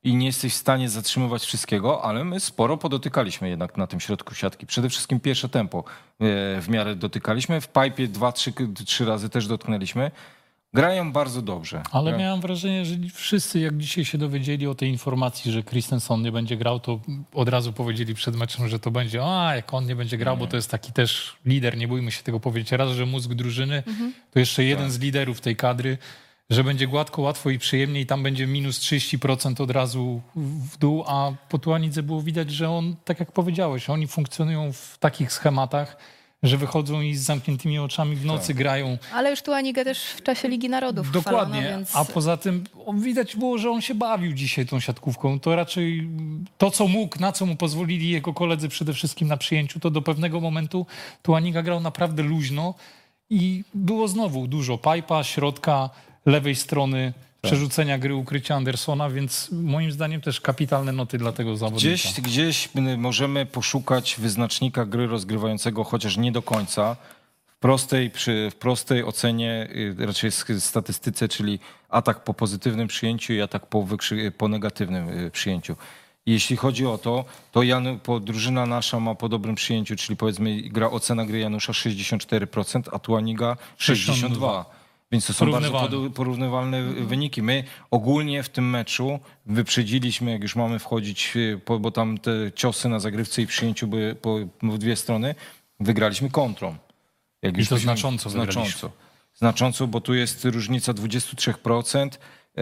i nie jesteś w stanie zatrzymywać wszystkiego, ale my sporo podotykaliśmy jednak na tym środku siatki. Przede wszystkim pierwsze tempo w miarę dotykaliśmy. W pipe dwa, trzy, trzy razy też dotknęliśmy. Grają bardzo dobrze. Ale miałem wrażenie, że wszyscy jak dzisiaj się dowiedzieli o tej informacji, że Christensen nie będzie grał, to od razu powiedzieli przed meczem, że to będzie, a jak on nie będzie grał, bo to jest taki też lider, nie bójmy się tego powiedzieć. Raz, że mózg drużyny, mhm. to jeszcze jeden tak. z liderów tej kadry, że będzie gładko, łatwo i przyjemnie i tam będzie minus trzydzieści procent od razu w dół, a po Tuanidze było widać, że on, tak jak powiedziałeś, oni funkcjonują w takich schematach, że wychodzą i z zamkniętymi oczami w nocy tak. grają. Ale już Tuanigę też w czasie Ligi Narodów Dokładnie, chwalono, więc... a poza tym widać było, że on się bawił dzisiaj tą siatkówką. To raczej to, co mógł, na co mu pozwolili jego koledzy przede wszystkim na przyjęciu, to do pewnego momentu Tuaniga grał naprawdę luźno i było znowu dużo pipe'a, środka, lewej strony, przerzucenia gry, ukrycia Andersona, więc moim zdaniem też kapitalne noty dla tego zawodnika. Gdzieś, gdzieś możemy poszukać wyznacznika gry rozgrywającego, chociaż nie do końca, w prostej, przy, w prostej ocenie, raczej statystyce, czyli atak po pozytywnym przyjęciu i atak po, wykrzy, po negatywnym przyjęciu. I jeśli chodzi o to, to Jan, po, drużyna nasza ma po dobrym przyjęciu, czyli powiedzmy gra, ocena gry Janusza sześćdziesiąt cztery procent, a Tuaniga sześćdziesiąt dwa procent. Więc to są bardzo porównywalne wyniki. My ogólnie w tym meczu wyprzedziliśmy, jak już mamy wchodzić, bo tam te ciosy na zagrywce i przyjęciu były po dwie strony, wygraliśmy kontrą. Jak już I to znacząco Znacząco. Znacząco, bo tu jest różnica dwadzieścia trzy procent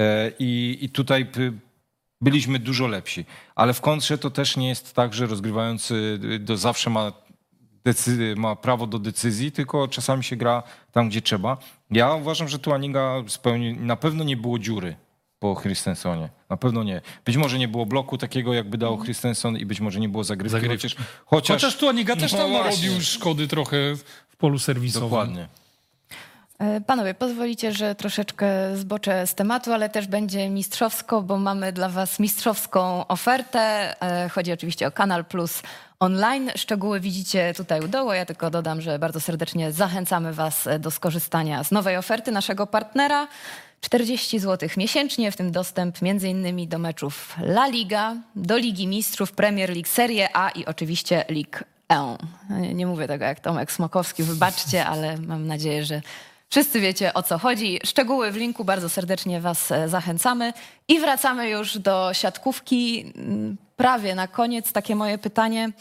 i, i tutaj byliśmy dużo lepsi. Ale w kontrze to też nie jest tak, że rozgrywający do zawsze ma Decy- ma prawo do decyzji, tylko czasami się gra tam, gdzie trzeba. Ja uważam, że Tuaniga spełni, na pewno nie było dziury po Christensonie. Na pewno nie. Być może nie było bloku takiego, jakby dał Christensen i być może nie było zagrywki. zagrywki. Chociaż, chociaż, chociaż Tuaniga też tam no narobił szkody trochę w polu serwisowym. Dokładnie. Panowie, pozwolicie, że troszeczkę zboczę z tematu, ale też będzie mistrzowsko, bo mamy dla was mistrzowską ofertę. Chodzi oczywiście o Kanal Plus Online. Szczegóły widzicie tutaj u dołu. Ja tylko dodam, że bardzo serdecznie zachęcamy was do skorzystania z nowej oferty naszego partnera. czterdzieści złotych miesięcznie, w tym dostęp między innymi do meczów La Liga, do Ligi Mistrzów, Premier League, Serie A i oczywiście Ligue jeden. Nie mówię tego jak Tomek Smokowski, wybaczcie, ale mam nadzieję, że wszyscy wiecie, o co chodzi. Szczegóły w linku, bardzo serdecznie was zachęcamy. I wracamy już do siatkówki. Prawie na koniec takie moje pytanie.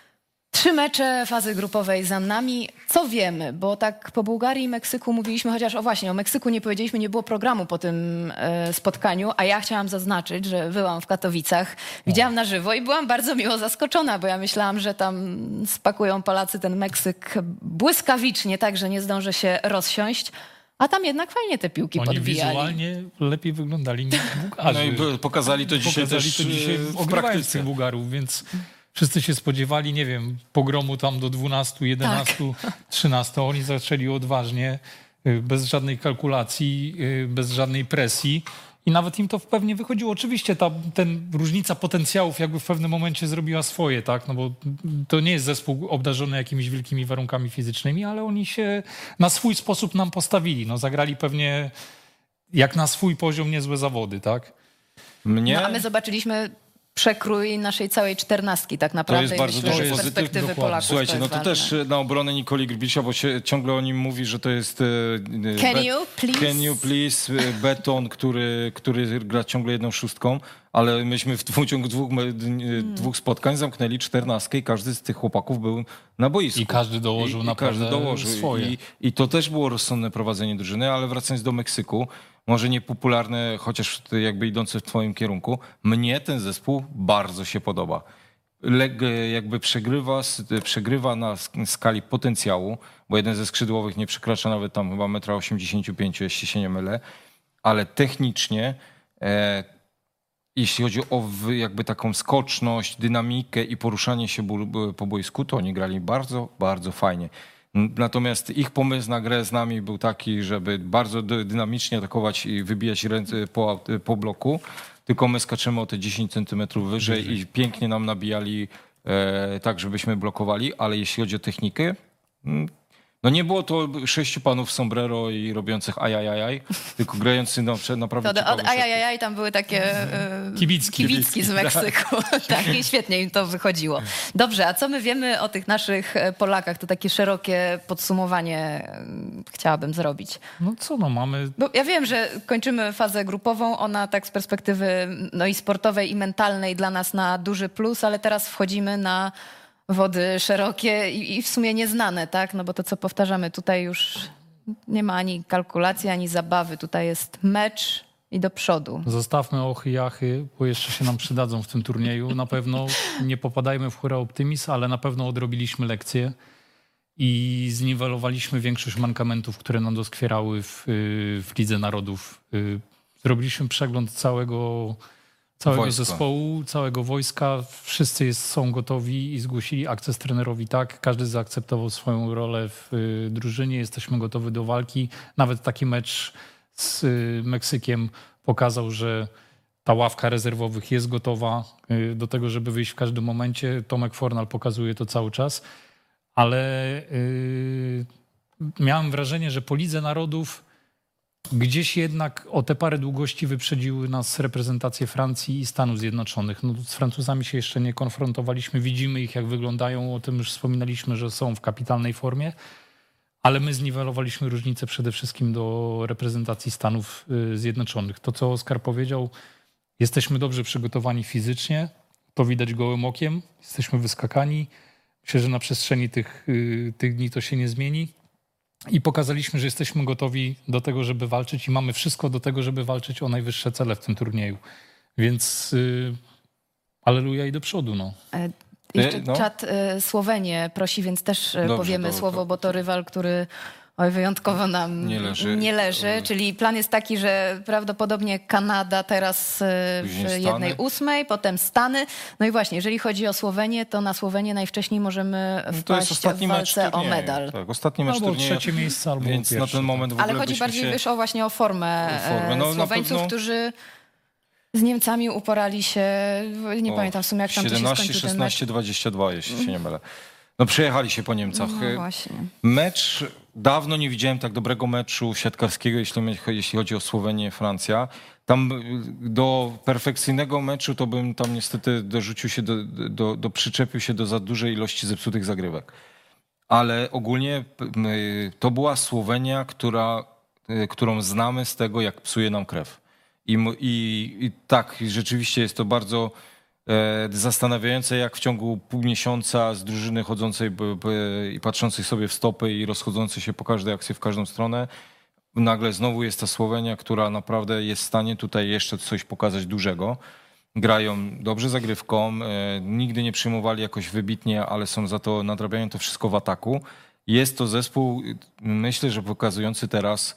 Trzy mecze fazy grupowej za nami. Co wiemy? Bo tak po Bułgarii i Meksyku mówiliśmy, chociaż o właśnie, o Meksyku nie powiedzieliśmy, nie było programu po tym e, spotkaniu, a ja chciałam zaznaczyć, że byłam w Katowicach, widziałam na żywo i byłam bardzo miło zaskoczona, bo ja myślałam, że tam spakują Polacy ten Meksyk błyskawicznie, tak, że nie zdąży się rozsiąść. A tam jednak fajnie te piłki Oni podbijali. Wizualnie lepiej wyglądali niż Bułgarzy. No i pokazali to dzisiaj pokazali też to dzisiaj w praktyce tych Bułgarów, więc wszyscy się spodziewali, nie wiem, pogromu tam do dwunastu, jedenastu, tak. trzynastu. Oni zaczęli odważnie, bez żadnej kalkulacji, bez żadnej presji. I nawet im to pewnie wychodziło. Oczywiście ta ten, różnica potencjałów jakby w pewnym momencie zrobiła swoje, tak? No bo to nie jest zespół obdarzony jakimiś wielkimi warunkami fizycznymi, ale oni się na swój sposób nam postawili. No, zagrali pewnie jak na swój poziom niezłe zawody, tak? Mnie... No, a my zobaczyliśmy przekrój naszej całej czternastki tak naprawdę. To jest bardzo myślę, duży z perspektywy pozytyw. Polaków. Słuchajcie, to no to ważne. też na obronę Nikoli Grbicza, bo się ciągle o nim mówi, że to jest Can be, you please? Can you please beton, który, który gra ciągle jedną szóstką, ale myśmy w ciągu dwóch, hmm. dwóch spotkań zamknęli czternastkę i każdy z tych chłopaków był na boisku. I każdy dołożył I, naprawdę i każdy dołożył. swoje. I, I to też było rozsądne prowadzenie drużyny, ale wracając do Meksyku, może niepopularne, chociaż jakby idące w twoim kierunku, mnie ten zespół bardzo się podoba. Leg, jakby przegrywa, przegrywa na skali potencjału, bo jeden ze skrzydłowych nie przekracza nawet tam chyba metra osiemdziesiąt pięć, jeśli się nie mylę, ale technicznie, e, jeśli chodzi o jakby taką skoczność, dynamikę i poruszanie się po boisku, to oni grali bardzo, bardzo fajnie. Natomiast ich pomysł na grę z nami był taki, żeby bardzo dynamicznie atakować i wybijać ręce po, po bloku, tylko my skaczemy o te dziesięć centymetrów wyżej i pięknie nam nabijali e, tak, żebyśmy blokowali, ale jeśli chodzi o technikę, No nie było to sześciu panów w sombrero i robiących ajajajaj, tylko grający no, naprawdę to od ajajajaj tam były takie e, kibicki, kibicki z Meksyku. Tak, i świetnie im to wychodziło. Dobrze, a co my wiemy o tych naszych Polakach? To takie szerokie podsumowanie chciałabym zrobić. No co, no mamy... Bo ja wiem, że kończymy fazę grupową, ona tak z perspektywy no i sportowej i mentalnej dla nas na duży plus, ale teraz wchodzimy na wody szerokie i, i w sumie nieznane, tak? No bo to, co powtarzamy, tutaj już nie ma ani kalkulacji, ani zabawy. Tutaj jest mecz i do przodu. Zostawmy ochy, jachy, bo jeszcze się nam przydadzą w tym turnieju. Na pewno nie popadajmy w hura optymizm, ale na pewno odrobiliśmy lekcje i zniwelowaliśmy większość mankamentów, które nam doskwierały w, w Lidze Narodów. Zrobiliśmy przegląd całego... Całego Wojsko. zespołu, całego wojska, wszyscy jest, są gotowi i zgłosili akces trenerowi tak. Każdy zaakceptował swoją rolę w y, drużynie, jesteśmy gotowi do walki. Nawet taki mecz z y, Meksykiem pokazał, że ta ławka rezerwowych jest gotowa y, do tego, żeby wyjść w każdym momencie. Tomek Fornal pokazuje to cały czas, ale y, miałem wrażenie, że po Lidze Narodów gdzieś jednak o te parę długości wyprzedziły nas reprezentacje Francji i Stanów Zjednoczonych. No, z Francuzami się jeszcze nie konfrontowaliśmy, widzimy ich jak wyglądają, o tym już wspominaliśmy, że są w kapitalnej formie, ale my zniwelowaliśmy różnicę przede wszystkim do reprezentacji Stanów Zjednoczonych. To, co Oskar powiedział, jesteśmy dobrze przygotowani fizycznie, to widać gołym okiem, jesteśmy wyskakani. Myślę, że na przestrzeni tych, tych dni to się nie zmieni. I pokazaliśmy, że jesteśmy gotowi do tego, żeby walczyć i mamy wszystko do tego, żeby walczyć o najwyższe cele w tym turnieju. Więc yy, alleluja i do przodu. No. E, jeszcze no. czat y, Słowenię prosi, więc też Dobrze, powiemy to, słowo, to, bo to rywal, który oj, wyjątkowo nam nie leży. nie leży. Czyli plan jest taki, że prawdopodobnie Kanada teraz w jednej ósmej, potem Stany. No i właśnie, jeżeli chodzi o Słowenię, to na Słowenię najwcześniej możemy wpaść w walce o medal. Tak, ostatni mecz albo turnieju, trzecie miejsce, albo więc pierwsze. na ten moment w ogóle Ale chodzi bardziej się... wiesz, o właśnie o formę, formę. No, Słoweńców, pewno... którzy z Niemcami uporali się, nie o, pamiętam w sumie jak tam siedemnaście, to się skończył szesnaście, dwadzieścia dwa, jeśli się nie mylę. No przejechali się po Niemcach. No właśnie. Mecz, dawno nie widziałem tak dobrego meczu siatkarskiego, jeśli, jeśli chodzi o Słowenię, Francja. Tam do perfekcyjnego meczu to bym tam niestety dorzucił się, do, do, do przyczepił się do za dużej ilości zepsutych zagrywek. Ale ogólnie to była Słowenia, która, którą znamy z tego, jak psuje nam krew. I, i, i tak, rzeczywiście jest to bardzo... zastanawiające, jak w ciągu pół miesiąca z drużyny chodzącej i patrzącej sobie w stopy i rozchodzącej się po każdej akcji w każdą stronę, nagle znowu jest ta Słowenia, która naprawdę jest w stanie tutaj jeszcze coś pokazać dużego. Grają dobrze zagrywką, nigdy nie przyjmowali jakoś wybitnie, ale są za to, nadrabiają to wszystko w ataku. Jest to zespół, myślę, że pokazujący teraz,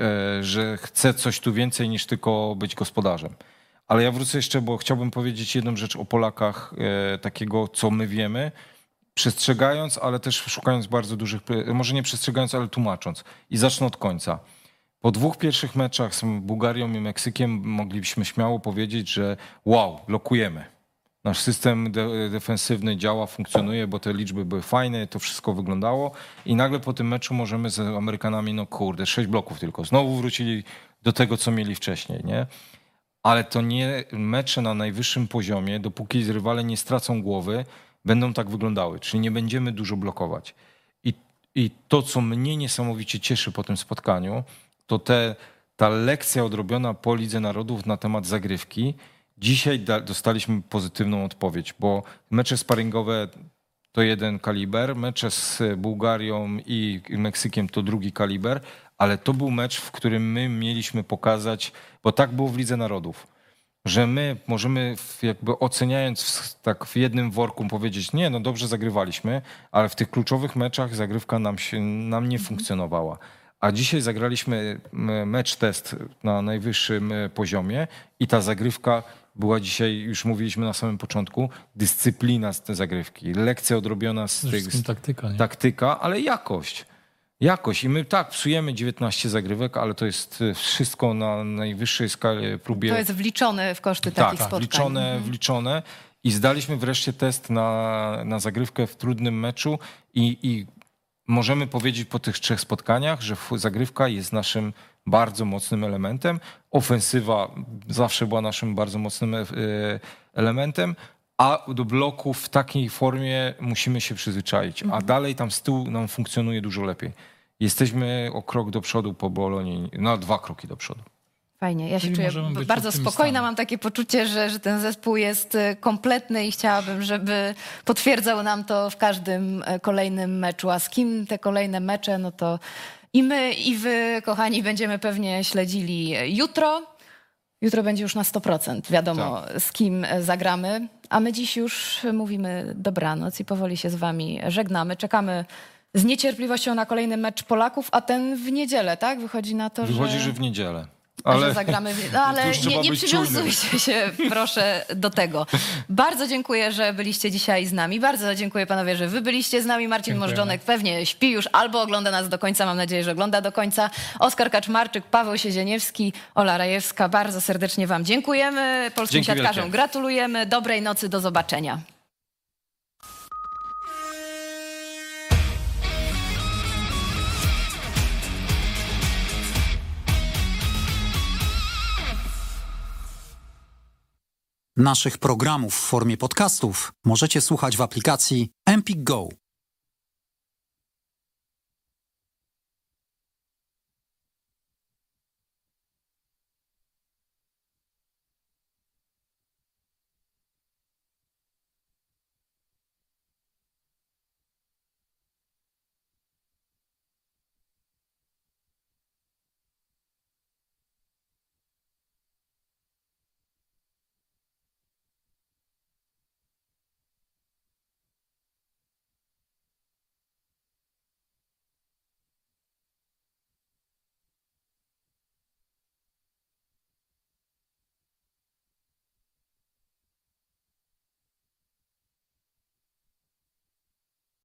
że chce coś tu więcej niż tylko być gospodarzem. Ale ja wrócę jeszcze, bo chciałbym powiedzieć jedną rzecz o Polakach, e, takiego, co my wiemy, przestrzegając, ale też szukając bardzo dużych, może nie przestrzegając, ale tłumacząc. I zacznę od końca. Po dwóch pierwszych meczach z Bułgarią i Meksykiem moglibyśmy śmiało powiedzieć, że wow, lokujemy. Nasz system de- defensywny działa, funkcjonuje, bo te liczby były fajne, to wszystko wyglądało. I nagle po tym meczu możemy z Amerykanami, no kurde, sześć bloków tylko. Znowu wrócili do tego, co mieli wcześniej, nie? Ale to nie mecze na najwyższym poziomie, dopóki rywale nie stracą głowy, będą tak wyglądały. Czyli nie będziemy dużo blokować. I, i to, co mnie niesamowicie cieszy po tym spotkaniu, to te, ta lekcja odrobiona po Lidze Narodów na temat zagrywki. Dzisiaj da, dostaliśmy pozytywną odpowiedź, bo mecze sparingowe to jeden kaliber, mecze z Bułgarią i Meksykiem to drugi kaliber, ale to był mecz, w którym my mieliśmy pokazać, bo tak było w Lidze Narodów, że my możemy jakby oceniając w, tak w jednym worku powiedzieć, nie, no dobrze zagrywaliśmy, ale w tych kluczowych meczach zagrywka nam, się, nam nie funkcjonowała. A dzisiaj zagraliśmy mecz test na najwyższym poziomie i ta zagrywka była dzisiaj, już mówiliśmy na samym początku, dyscyplina z tej zagrywki, lekcja odrobiona z tych... Taktyka, nie? Taktyka, ale jakość. Jakość. I my tak, psujemy dziewiętnaście zagrywek, ale to jest wszystko na najwyższej skali próbie. To jest wliczone w koszty tak, takich tak, spotkań. Wliczone, mhm. wliczone. I zdaliśmy wreszcie test na, na zagrywkę w trudnym meczu i, i możemy powiedzieć po tych trzech spotkaniach, że zagrywka jest naszym bardzo mocnym elementem. Ofensywa zawsze była naszym bardzo mocnym elementem, a do bloków w takiej formie musimy się przyzwyczaić. A dalej tam z tyłu nam funkcjonuje dużo lepiej. Jesteśmy o krok do przodu po Bolonii, no dwa kroki do przodu. Fajnie, ja się Czyli czuję możemy bardzo być spokojna, mam takie poczucie, że, że ten zespół jest kompletny i chciałabym, żeby potwierdzał nam to w każdym kolejnym meczu. A z kim te kolejne mecze, no to i my, i wy, kochani, będziemy pewnie śledzili jutro. Jutro będzie już na sto procent wiadomo, tak, z kim zagramy. A my dziś już mówimy dobranoc i powoli się z wami żegnamy. Czekamy z niecierpliwością na kolejny mecz Polaków, a ten w niedzielę, tak? Wychodzi na to, Wychodzi, że... że w niedzielę. Ale, że zagramy. No, ale nie, nie przywiązujcie się, proszę, do tego. Bardzo dziękuję, że byliście dzisiaj z nami. Bardzo dziękuję panowie, że wy byliście z nami. Marcin Dziękujemy. Możdżonek pewnie śpi już albo ogląda nas do końca. Mam nadzieję, że ogląda do końca. Oskar Kaczmarczyk, Paweł Siezieniewski, Ola Rajewska. Bardzo serdecznie wam dziękujemy. Polskim Dzięki siatkarzom wielkie. Gratulujemy. Dobrej nocy, do zobaczenia. Naszych programów w formie podcastów możecie słuchać w aplikacji Empik Go.